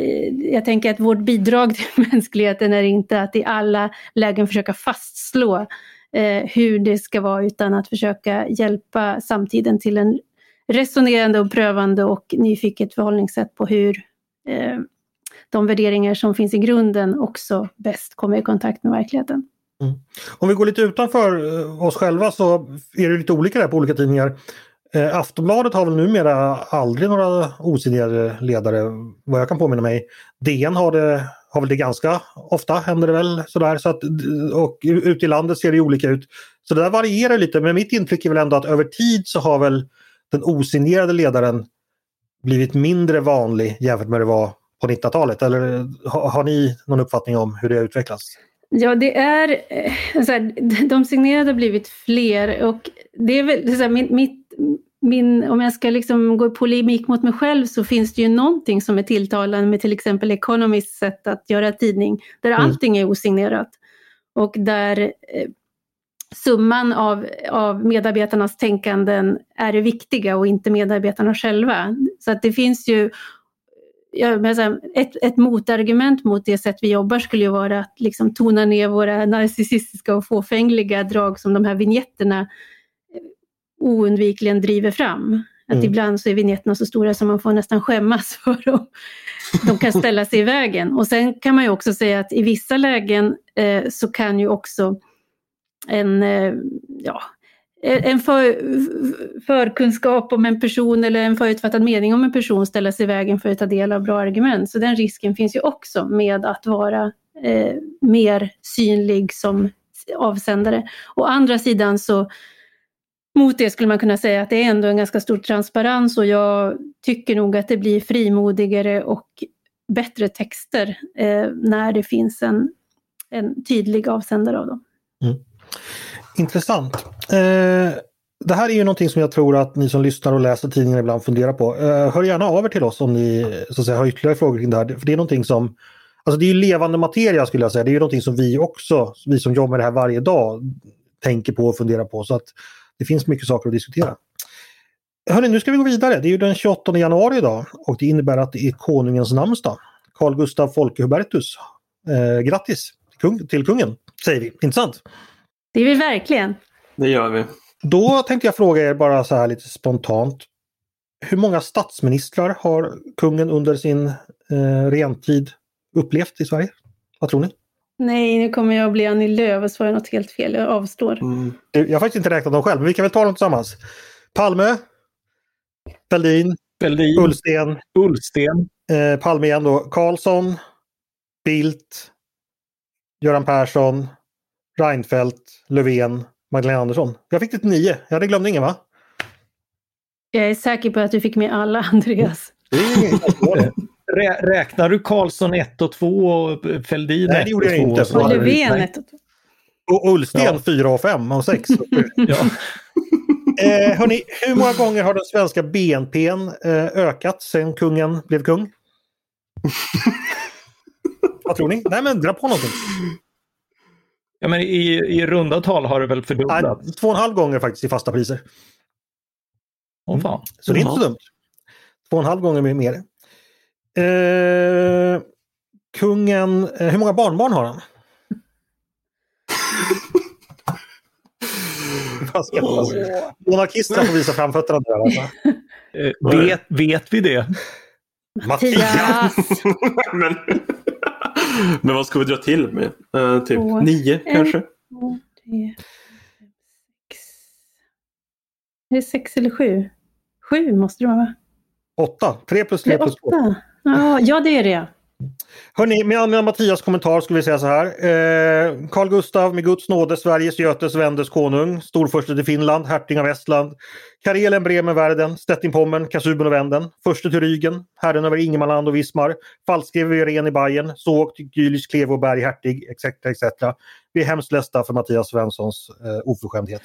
jag tänker att vårt bidrag till mänskligheten är inte att i alla lägen försöka fastslå eh, hur det ska vara, utan att försöka hjälpa samtiden till en resonerande och prövande och nyfiket förhållningssätt på hur eh, de värderingar som finns i grunden också bäst kommer i kontakt med verkligheten. Mm. Om vi går lite utanför oss själva, så är det lite olika där på olika tidningar. Eh, Aftonbladet har väl numera aldrig några osignerade ledare, vad jag kan påminna mig. D N har, det, har väl det ganska ofta, händer det väl sådär. Så att, och ute i landet ser det olika ut. Så det där varierar lite, men mitt intryck är väl ändå att över tid så har väl den osignerade ledaren blivit mindre vanlig jämfört med det var på nittonhundratalet. Eller har, har ni någon uppfattning om hur det har utvecklats? Ja, det är så här, de signerade har blivit fler, och det är väl så här, min, mitt, min, om jag ska liksom gå i polemik mot mig själv, så finns det ju någonting som är tilltalande med till exempel Economists sätt att göra tidning, där mm. allting är osignerat och där eh, summan av, av medarbetarnas tänkanden är det viktiga och inte medarbetarna själva. Så att det finns ju Ja, men så ett, ett motargument mot det sätt vi jobbar skulle ju vara att liksom tona ner våra narcissistiska och fåfängliga drag som de här vignetterna oundvikligen driver fram. Att mm. ibland så är vignetterna så stora som man får nästan skämmas för dem. De kan ställa sig i vägen. Och sen kan man ju också säga att i vissa lägen eh, så kan ju också en, eh, ja... en för, förkunskap om en person eller en förutfattad mening om en person ställer sig i vägen för att ta del av bra argument. Så den risken finns ju också med att vara eh, mer synlig som avsändare. Å andra sidan så mot det skulle man kunna säga att det är ändå en ganska stor transparens, och jag tycker nog att det blir frimodigare och bättre texter eh, när det finns en, en tydlig avsändare av dem. Mm. Intressant. Eh, det här är ju någonting som jag tror att ni som lyssnar och läser tidningen ibland funderar på. Eh, hör gärna av er till oss om ni så att säga, har ytterligare frågor kring det här. För det är någonting som, alltså det är ju levande materia skulle jag säga. Det är ju någonting som vi också, vi som jobbar med det här varje dag, tänker på och funderar på. Så att det finns mycket saker att diskutera. Hörrni, nu ska vi gå vidare. Det är ju den tjugoåttonde januari idag och det innebär att det är konungens namnsdag. Carl Gustaf Folke Hubertus. Eh, grattis till, kung, till kungen, säger vi. Intressant. Det är vi verkligen. Det gör vi. Då tänkte jag fråga er bara så här lite spontant. Hur många statsministrar har kungen under sin eh, rentid upplevt i Sverige? Vad tror ni? Nej, nu kommer jag att bli Annie Lööf och svara något helt fel. Jag avstår. Mm. Jag har faktiskt inte räknat dem själv, men vi kan väl ta dem tillsammans. Palme, Fälldin, Fälldin, Ullsten, Ullsten. eh, Palme igen då, Karlsson, Bildt, Göran Persson, Reinfeldt, Löfven, Magdalena Andersson. Jag fick det nio. Jag hade glömt ingen, va? Jag är säker på att du fick med alla, Andreas. Det är ingen Rä, räknar du Karlsson ett och två och Fälldin Nej, det gjorde jag ett och inte. två? Och Löfven ett och två. Och Ullsten Ja. fyra och fem och sex. Ja. eh, hörni, hur många gånger har den svenska B N P:n eh, ökat sedan kungen blev kung? Vad tror ni? Nej, men dra på någonting. Ja, men i, i runda tal har det väl Nej, fördubblats. två och en halv gånger faktiskt i fasta priser. Åh fan. Så det är inte så dumt. Två och en halv gånger mer. Eh, kungen, eh, hur många barnbarn har han? Vad ska jag säga? Monarkisterna får visa framfötterna där. Alltså. Eh, vet, vet vi det? Mattias! men, men vad ska vi dra till med? Uh, typ Två. nio En. kanske? Två, tre, sex. Är det sex eller sju? Sju måste det vara, va? Åtta. Tre plus Det tre är plus två. åtta. Ja, ja, det är det. Hörrni, med anledning av Mattias kommentar skulle vi säga så här. Eh, Carl Gustaf med Guds nåde, Sveriges, Götes, Vendes konung, storförste till Finland, hertig av Estland, Karelen, Bremen, Värden, Stettin, Pommern, Kasuben och Vänden, förste till Rügen, herren över Ingermanland och Wismar, falskskrev Ren i Bayern, såg till Jülich, Klevoberg, hertig, et cetera et cetera. Vi är hemskt ledsna för Mattias Svenssons eh, oförskämdhet.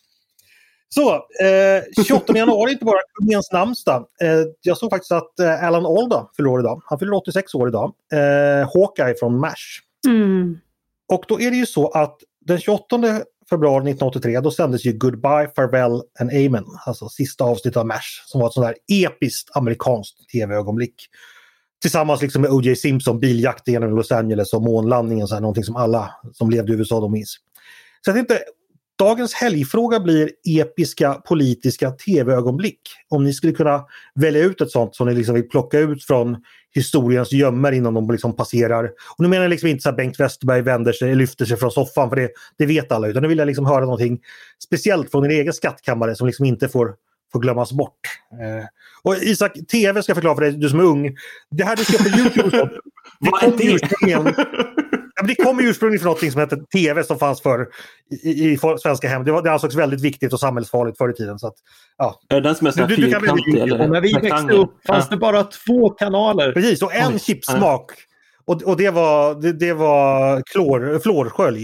Så, eh, tjugoåttonde januari är inte bara kungens namnsdag. Eh, jag såg faktiskt att eh, Alan Alda fyller år idag. Han fyller åttiosex år idag. Eh, Hawkeye från MASH. Mm. Och då är det ju så att den tjugoåttonde februari nittonhundraåttiotre då sändes ju Goodbye, Farewell and Amen. Alltså sista avsnittet av MASH. Som var ett sånt där episkt amerikanskt tv-ögonblick. Tillsammans liksom med O J Simpson, biljakten genom Los Angeles och månlandningen. Så här, någonting som alla som levde i U S A de minns. Så jag tänkte, dagens helgfråga blir episka politiska tv-ögonblick. Om ni skulle kunna välja ut ett sånt som ni liksom vill plocka ut från historiens gömmer innan de liksom passerar. Och nu menar jag liksom inte så här Bengt Westerberg vänder sig, lyfter sig från soffan, för det, det vet alla. Utan nu vill jag liksom höra någonting speciellt från din egen skattkammare som liksom inte får, får glömmas bort. Eh. Och Isak, tv ska jag förklara för dig, du som är ung. Det här du ser på YouTube. Vad är det? Ja, men det kommer ju ursprungligen från något som heter tv som fanns för i, i, i svenska hem. Det, var, det ansågs väldigt viktigt och samhällsfarligt förr i tiden. Så att, ja. Är det den som är så här Du- du kan fyrkantig? välja- eller? Och när vi växte Rektangel? upp fanns Ja. det bara två kanaler. Precis, och en Oj. chipsmak. Och, och det var, det, det var klor, fluorskölj.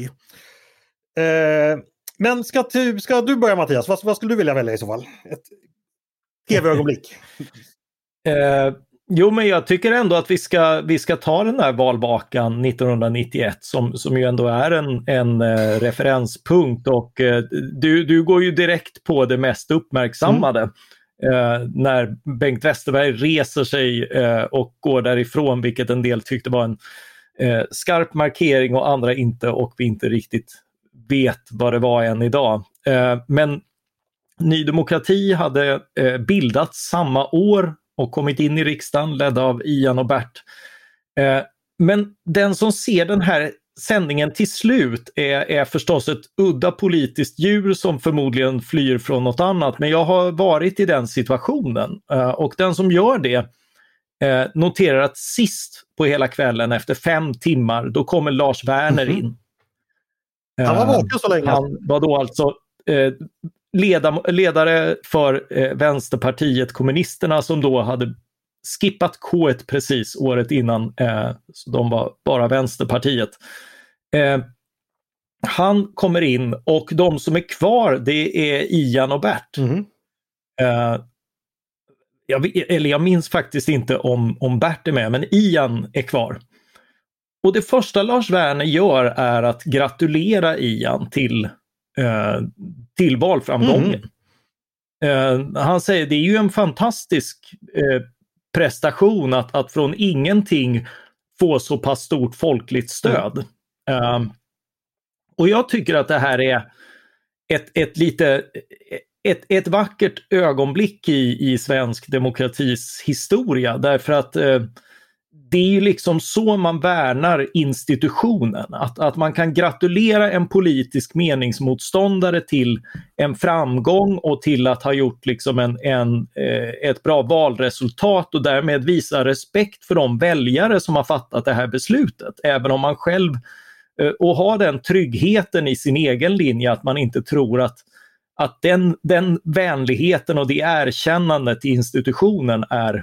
Eh, men ska, tu, ska du börja, Mattias? Vad, vad skulle du vilja välja i så fall? Ett tv-ögonblick. Eh, jo, men jag tycker ändå att vi ska, vi ska ta den här valvakan nittonhundranittioett som, som ju ändå är en, en eh, referenspunkt och eh, du, du går ju direkt på det mest uppmärksammade. Eh, när Bengt Westerberg reser sig eh, och går därifrån, vilket en del tyckte var en eh, skarp markering och andra inte, och vi inte riktigt vet vad det var än idag. Eh, men Ny Demokrati hade eh, bildats samma år och kommit in i riksdagen ledda av Ian och Bert. Eh, men den som ser den här sändningen till slut är, är förstås ett udda politiskt djur som förmodligen flyr från något annat. Men jag har varit i den situationen eh, och den som gör det eh, noterar att sist på hela kvällen efter fem timmar då kommer Lars Werner in. Han var vaken så länge. Han var då alltså eh, leda, ledare för eh, Vänsterpartiet kommunisterna som då hade skippat K ett precis året innan. Eh, så de var bara Vänsterpartiet. Eh, han kommer in och de som är kvar det är Ian och Bert. Mm. Eh, jag, eller jag minns faktiskt inte om, om Bert är med, men Ian är kvar. Och det första Lars Werner gör är att gratulera Ian till, eh, till valframgången. Mm. Eh, han säger det är ju en fantastisk eh, prestation att, att från ingenting få så pass stort folkligt stöd. Mm. Eh, och jag tycker att det här är ett, ett lite ett, ett vackert ögonblick i, i svensk demokratis historia, därför att eh, det är ju liksom så man värnar institutionen. Att, att man kan gratulera en politisk meningsmotståndare till en framgång och till att ha gjort liksom en, en, eh, ett bra valresultat och därmed visa respekt för de väljare som har fattat det här beslutet. Även om man själv eh, och har den tryggheten i sin egen linje att man inte tror att, att den, den vänligheten och det erkännandet i institutionen är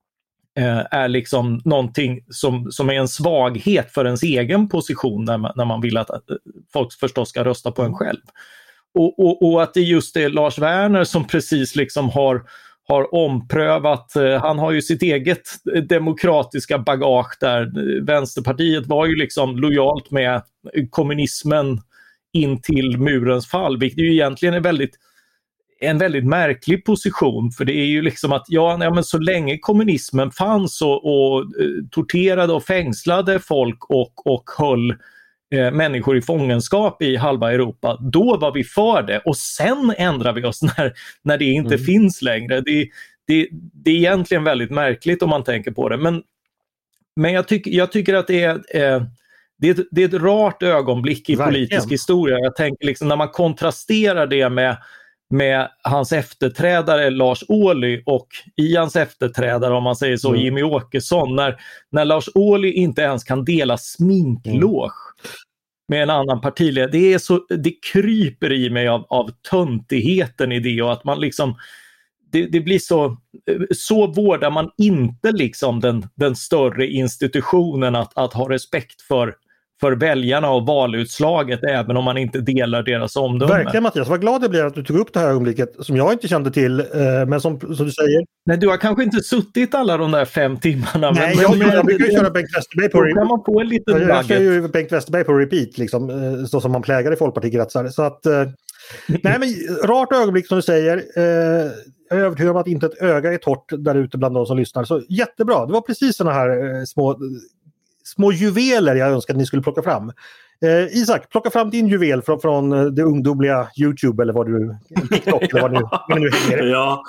är liksom någonting som, som är en svaghet för ens egen position när man, när man vill att folk förstås ska rösta på en själv. Och, och, och att det just är Lars Werner som precis liksom har, har omprövat, han har ju sitt eget demokratiska bagage där. Vänsterpartiet var ju liksom lojalt med kommunismen in till murens fall, vilket ju egentligen är väldigt en väldigt märklig position, för det är ju liksom att ja, ja men så länge kommunismen fanns och, och eh, torterade och fängslade folk och, och höll eh, människor i fångenskap i halva Europa, då var vi för det och sen ändrar vi oss när, när det inte mm. finns längre. Det, det, det är egentligen väldigt märkligt om man tänker på det, men, men jag, tyck, jag tycker att det är eh, Det är, ett, det är ett rart ögonblick i Verkligen. politisk historia. Jag tänker liksom när man kontrasterar det med med hans efterträdare Lars Ohly och i hans efterträdare, om man säger så, mm. Jimmy Åkesson, när, när Lars Ohly inte ens kan dela sminklåg mm. med en annan partiledare. Det är så, det kryper i mig av, av töntigheten i det, och att man liksom det, det blir så så vårdar man inte liksom den, den större institutionen att, att ha respekt för för väljarna och valutslaget, även om man inte delar deras omdöme. Verkligen, Mattias, vad glad jag blir att du tog upp det här ögonblicket som jag inte kände till, men som, som du säger. Nej, du har kanske inte suttit alla de där fem timmarna. Nej, men, jag, men, jag brukar köra Bengt Westerberg på repeat. Kan man få en liten jag, jag kör ju Bengt Westerberg på repeat, liksom, så som man plägar i Folkpartikretsar. Så att, nej men rart ögonblick som du säger. Jag är övertygad om att inte ett öga är torrt där ute bland de som lyssnar. Så jättebra, det var precis såna här små små juveler jag önskade att ni skulle plocka fram. Eh, Isak, plocka fram din juvel från, från det ungdomliga YouTube eller vad du, TikTok eller vad nu, vad nu hänger. Ja.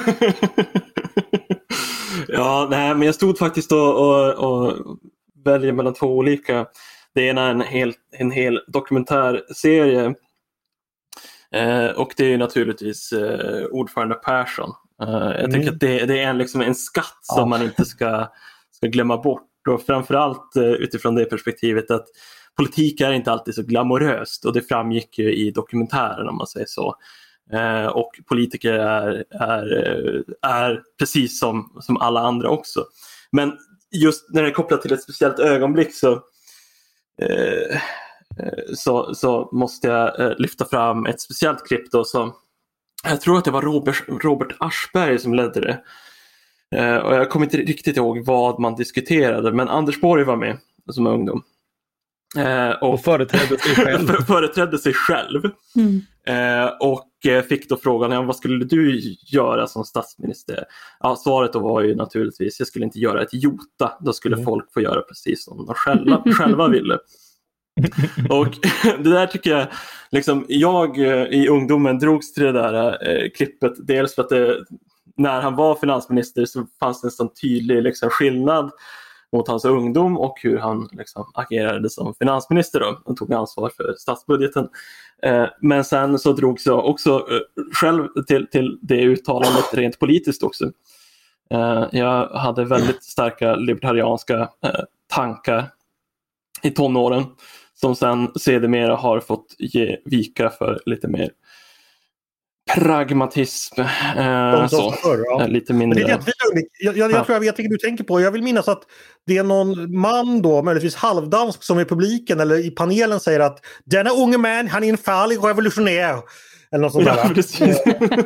Ja, nej, men jag stod faktiskt och, och, och väljer mellan två olika. Det ena är en hel, en hel dokumentärserie. Eh, och det är naturligtvis eh, ordförande Persson. Eh, jag mm. tänker att det, det är en, liksom en skatt som ja. man inte ska, ska glömma bort. Och framförallt utifrån det perspektivet att politik är inte alltid så glamoröst, och det framgick ju i dokumentären om man säger så. Eh, och politiker är, är, är precis som, som alla andra också. Men just när det är kopplat till ett speciellt ögonblick så, eh, så, så måste jag eh, lyfta fram ett speciellt klipp då som, jag tror att det var Robert, Robert Aschberg som ledde det. Uh, och jag kommer inte riktigt ihåg vad man diskuterade, men Anders Borg var med som ungdom. Uh, och, och företrädde sig själv. företrädde sig själv. Mm. Uh, och uh, fick då frågan, ja, vad skulle du göra som statsminister? Ja, svaret då var ju naturligtvis, jag skulle inte göra ett jota. Då skulle mm. folk få göra precis som de själva, själva ville. Och det där tycker jag, liksom, jag i ungdomen drogs till det där uh, klippet, dels för att det när han var finansminister så fanns det en sån tydlig liksom, skillnad mot hans ungdom och hur han liksom, agerade som finansminister då, och tog ansvar för statsbudgeten. Eh, men sen så drogs jag också eh, själv till, till det uttalandet rent politiskt också. Eh, jag hade väldigt starka libertarianska eh, tankar i tonåren som sen sedermera har fått ge vika för lite mer pragmatism. Eh, så, för, ja. Lite mindre. Men det är jag, jag, jag tror jag vet vilket du tänker på. Jag vill minnas att det är någon man då, möjligtvis halvdansk, som i publiken eller i panelen säger att denna unge man, han är en farlig revolutionär. Eller något sånt ja, där. Precis.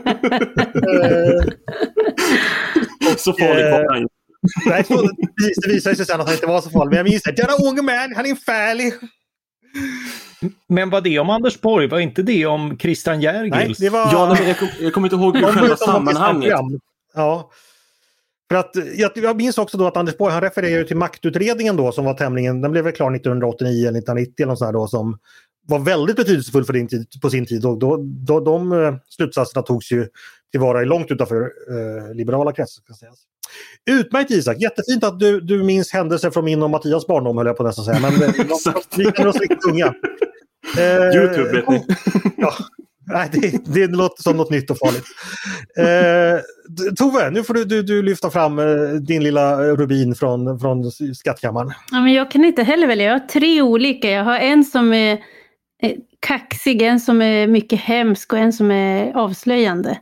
Så farlig var han inte. Nej, så, det visade sig sen att han inte var så farlig. Men jag minns att denna unge man, han är en farlig. Men vad det om Anders Borg? Var inte det om Christian Järgils? Nej, det var... Ja, men jag, kom, jag kommer inte ihåg själva sammanhanget. Ja. För att, jag, jag minns också då att Anders Borg, han refererar till maktutredningen då som var tämligen, den blev väl klar nittonhundraåttionio eller nittonhundranittio eller något sånt här då, som var väldigt betydelsefull för din tid, på sin tid. Och då, då, de uh, slutsatserna togs ju tillvara långt utanför uh, liberala kretsar. Kan sägas. Utmärkt Isak, jättefint att du, du minns händelser från min och Mattias barndom, höll jag på nästan säga. Men vi kan oss riktigt unga. Uh, YouTube vet ni. Ja. Nej, det, det låter som något nytt och farligt. Eh, Tove, nu får du, du, du lyfta fram eh, din lilla rubin från, från skattkammaren. Ja, men jag kan inte heller välja. Jag har tre olika. Jag har en som är eh, kaxig, en som är mycket hemsk och en som är avslöjande.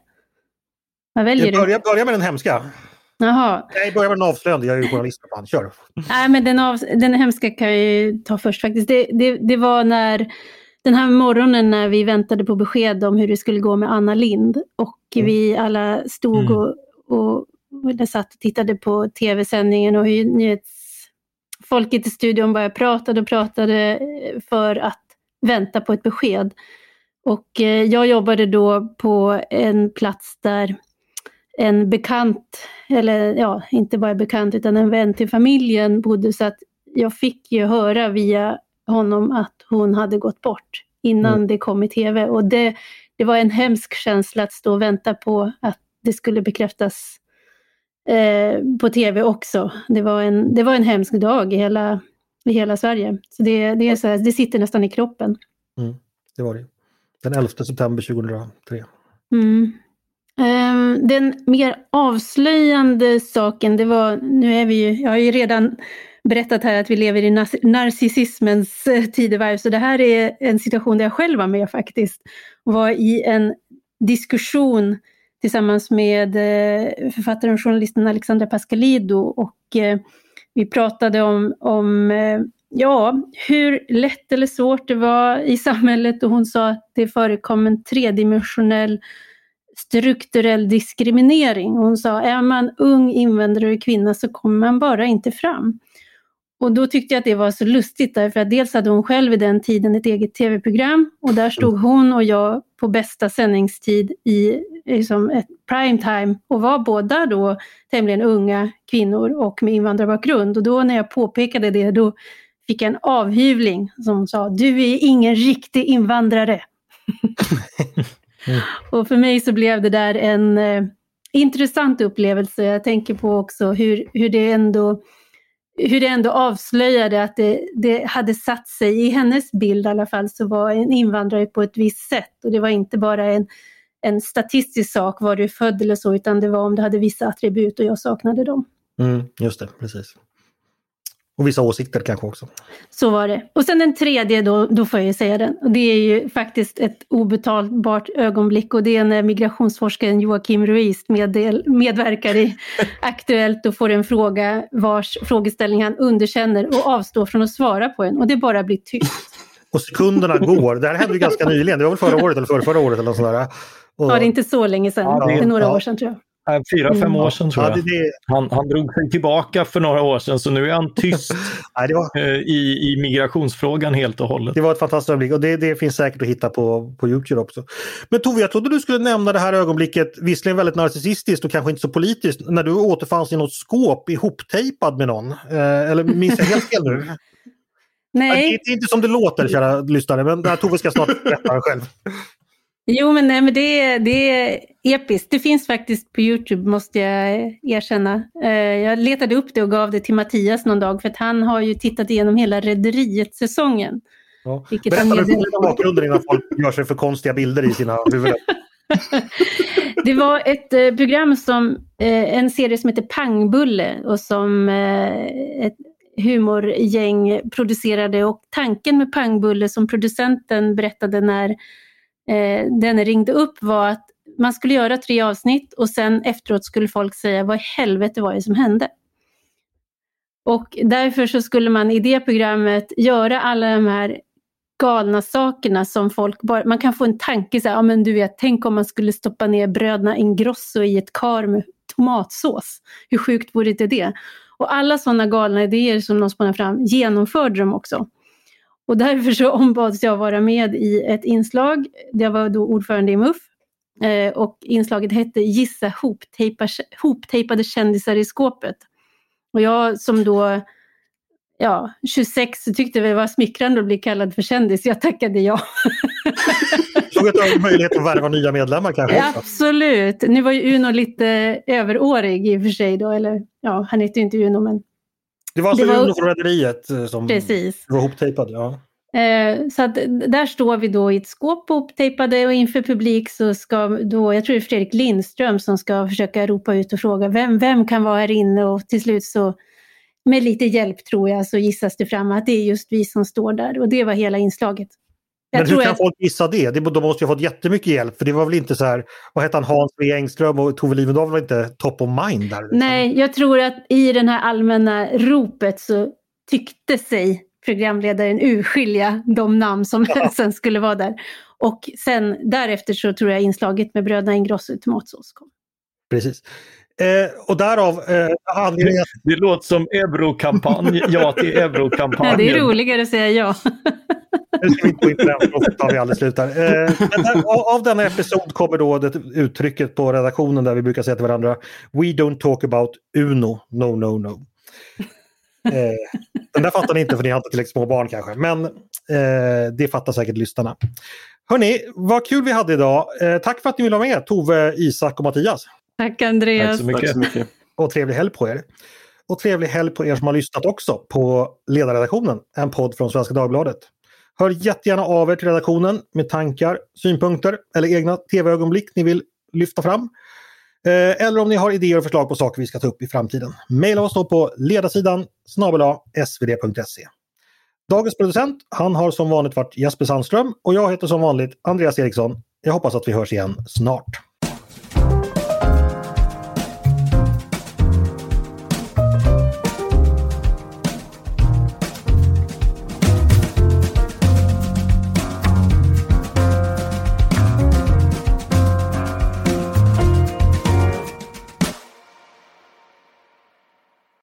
Vad väljer jag börjar, du? Börja med den hemska. Jaha. Nej, börja med den avslöjande. Jag är ju journalist. Fan. Kör. Nej, men den, av, den hemska kan jag ju ta först faktiskt. Det, det, det var när... Den här morgonen när vi väntade på besked om hur det skulle gå med Anna Lind och mm. vi alla stod mm. och, och, och satt och tittade på tv-sändningen och hur nyhetsfolket i studion bara pratade och pratade för att vänta på ett besked. Och eh, jag jobbade då på en plats där en bekant, eller ja, inte bara bekant utan en vän till familjen bodde, så att jag fick ju höra via honom att hon hade gått bort innan mm. det kom i tv. Och det, det var en hemsk känsla att stå och vänta på att det skulle bekräftas eh, på tv också. Det var en, det var en hemsk dag i hela, i hela Sverige. Så det, det, är så här, det sitter nästan i kroppen. Mm, det var det. Den elfte september tjugohundratre. Mm. Um, den mer avslöjande saken, det var, nu är vi ju, jag har ju redan berättat här att vi lever i nar- narcissismens tidevarv, så det här är en situation där jag själv var med faktiskt. Var i en diskussion tillsammans med eh, författaren och journalisten Alexandra Pascalidou, och eh, vi pratade om, om eh, ja, hur lätt eller svårt det var i samhället, och hon sa att det förekom en tredimensionell strukturell diskriminering. Hon sa, är man ung invandrare kvinna så kommer man bara inte fram. Och då tyckte jag att det var så lustigt, därför att dels hade hon själv i den tiden ett eget tv-program, och där stod hon och jag på bästa sändningstid i liksom ett primetime, och var båda då tämligen unga kvinnor och med invandrarbakgrund. Och då när jag påpekade det, då fick jag en avhyvling som sa, du är ingen riktig invandrare. Mm. Och för mig så blev det där en eh, intressant upplevelse. Jag tänker på också hur, hur, det, ändå, hur det ändå avslöjade att det, det hade satt sig i hennes bild i alla fall, så var en invandrare på ett visst sätt. Och det var inte bara en, en statistisk sak, var du född eller så, utan det var om det hade vissa attribut och jag saknade dem. Mm, just det, precis. Och vissa åsikter kanske också. Så var det. Och sen den tredje då, då får jag ju säga den. Och det är ju faktiskt ett obetalbart ögonblick, och det är när migrationsforskaren Joakim Ruiz meddel, medverkar i Aktuellt och får en fråga vars frågeställning han underkänner och avstår från att svara på den. Och det bara blir tyst. Och sekunderna går. Det här hände ju ganska nyligen. Det var väl förra året eller förra, förra året eller sådär. Och... Ja, det är inte så länge sedan. Ja, det är några ja. år sedan tror jag. Fyra, fem mm. år sedan tror jag. Ja, det, det... Han, han drog sig tillbaka för några år sedan, så nu är han tyst Nej, det var... i, i migrationsfrågan helt och hållet. Det var ett fantastiskt ögonblick, och det, det finns säkert att hitta på, på YouTube också. Men Tove, jag trodde du skulle nämna det här ögonblicket, visserligen väldigt narcissistiskt och kanske inte så politiskt, när du återfanns i något skåp ihoptejpad med någon. Eh, eller minns jag helt fel nu? Nej. Det är inte som det låter, kära lyssnare, men där Tove ska snart berätta det själv. Jo, men, nej, men det, är, det är episkt. Det finns faktiskt på YouTube, måste jag erkänna. Jag letade upp det och gav det till Mattias någon dag, för att han har ju tittat igenom hela Rederiet-säsongen. Ja. Berätta nu på bakgrunden innan folk gör sig för konstiga bilder i sina huvuden. Det var ett program som, en serie som heter Pangbulle, och som ett humorgäng producerade, och tanken med Pangbulle som producenten berättade när Eh, den ringde upp var att man skulle göra tre avsnitt, och sen efteråt skulle folk säga vad i helvete var det som hände. Och därför så skulle man i det programmet göra alla de här galna sakerna som folk bara, man kan få en tanke så här, ja men du vet, tänk om man skulle stoppa ner bröderna Ingrosso i ett kar med tomatsås. Hur sjukt vore det det? Och alla sådana galna idéer som de spannar fram genomförde de också. Och därför så ombads jag vara med i ett inslag. Jag var då ordförande i M U F. Eh, och inslaget hette Gissa hoptejpa, hoptejpade kändisar i skåpet. Och jag som då ja, tjugosex tyckte det var smickrande att bli kallad för kändis. Jag tackade ja. Såg att du hade möjlighet att värva nya medlemmar kanske? Ja, absolut. Nu var ju Uno lite överårig i och för sig då. Eller ja, han heter ju inte Uno men... Det var alltså det var... Uno från rederiet som Precis. var hoptejpad, ja. Eh, så att där står vi då i ett skåp hoptejpade och inför publik så ska då, jag tror det är Fredrik Lindström som ska försöka ropa ut och fråga vem, vem kan vara här inne och till slut så med lite hjälp tror jag så gissas det fram att det är just vi som står där och det var hela inslaget. Jag Men hur kan att... folk gissa det? De måste ju ha fått jättemycket hjälp för det var väl inte så här, vad heter han, Hans W. Engström och Tove Livendal var inte top of mind där? Liksom. Nej, jag tror att i den här allmänna ropet så tyckte sig programledaren urskilja de namn som ja. sen skulle vara där. Och sen därefter så tror jag inslaget med bröderna Ingrosso och tomatsås kom. Precis. Eh, och därav eh, anledningen... Det, det låter som eurokampanj, ja till eurokampanjen. Ja, det är roligare att säga ja. Nu ska vi inte gå in på den, då tar vi aldrig slut här. Eh, där, av denna episod kommer då det uttrycket på redaktionen där vi brukar säga till varandra We don't talk about Uno, no, no, no. Eh, den där fattar ni inte för ni har inte tillräckligt små barn kanske. Men eh, det fattar säkert lyssnarna. Hörrni, vad kul vi hade idag. Eh, tack för att ni ville vara med, Tove, Isak och Mattias. Tack Andreas. Tack så mycket. Tack så mycket. Och trevlig helg på er. Och trevlig helg på er som har lyssnat också på Ledarredaktionen, en podd från Svenska Dagbladet. Hör jättegärna av er till redaktionen med tankar, synpunkter eller egna tv-ögonblick ni vill lyfta fram. Eh, eller om ni har idéer och förslag på saker vi ska ta upp i framtiden. Maila oss då på ledarsidan snabel-a s v d punkt se. Dagens producent, han har som vanligt varit Jesper Sandström och jag heter som vanligt Andreas Eriksson. Jag hoppas att vi hörs igen snart.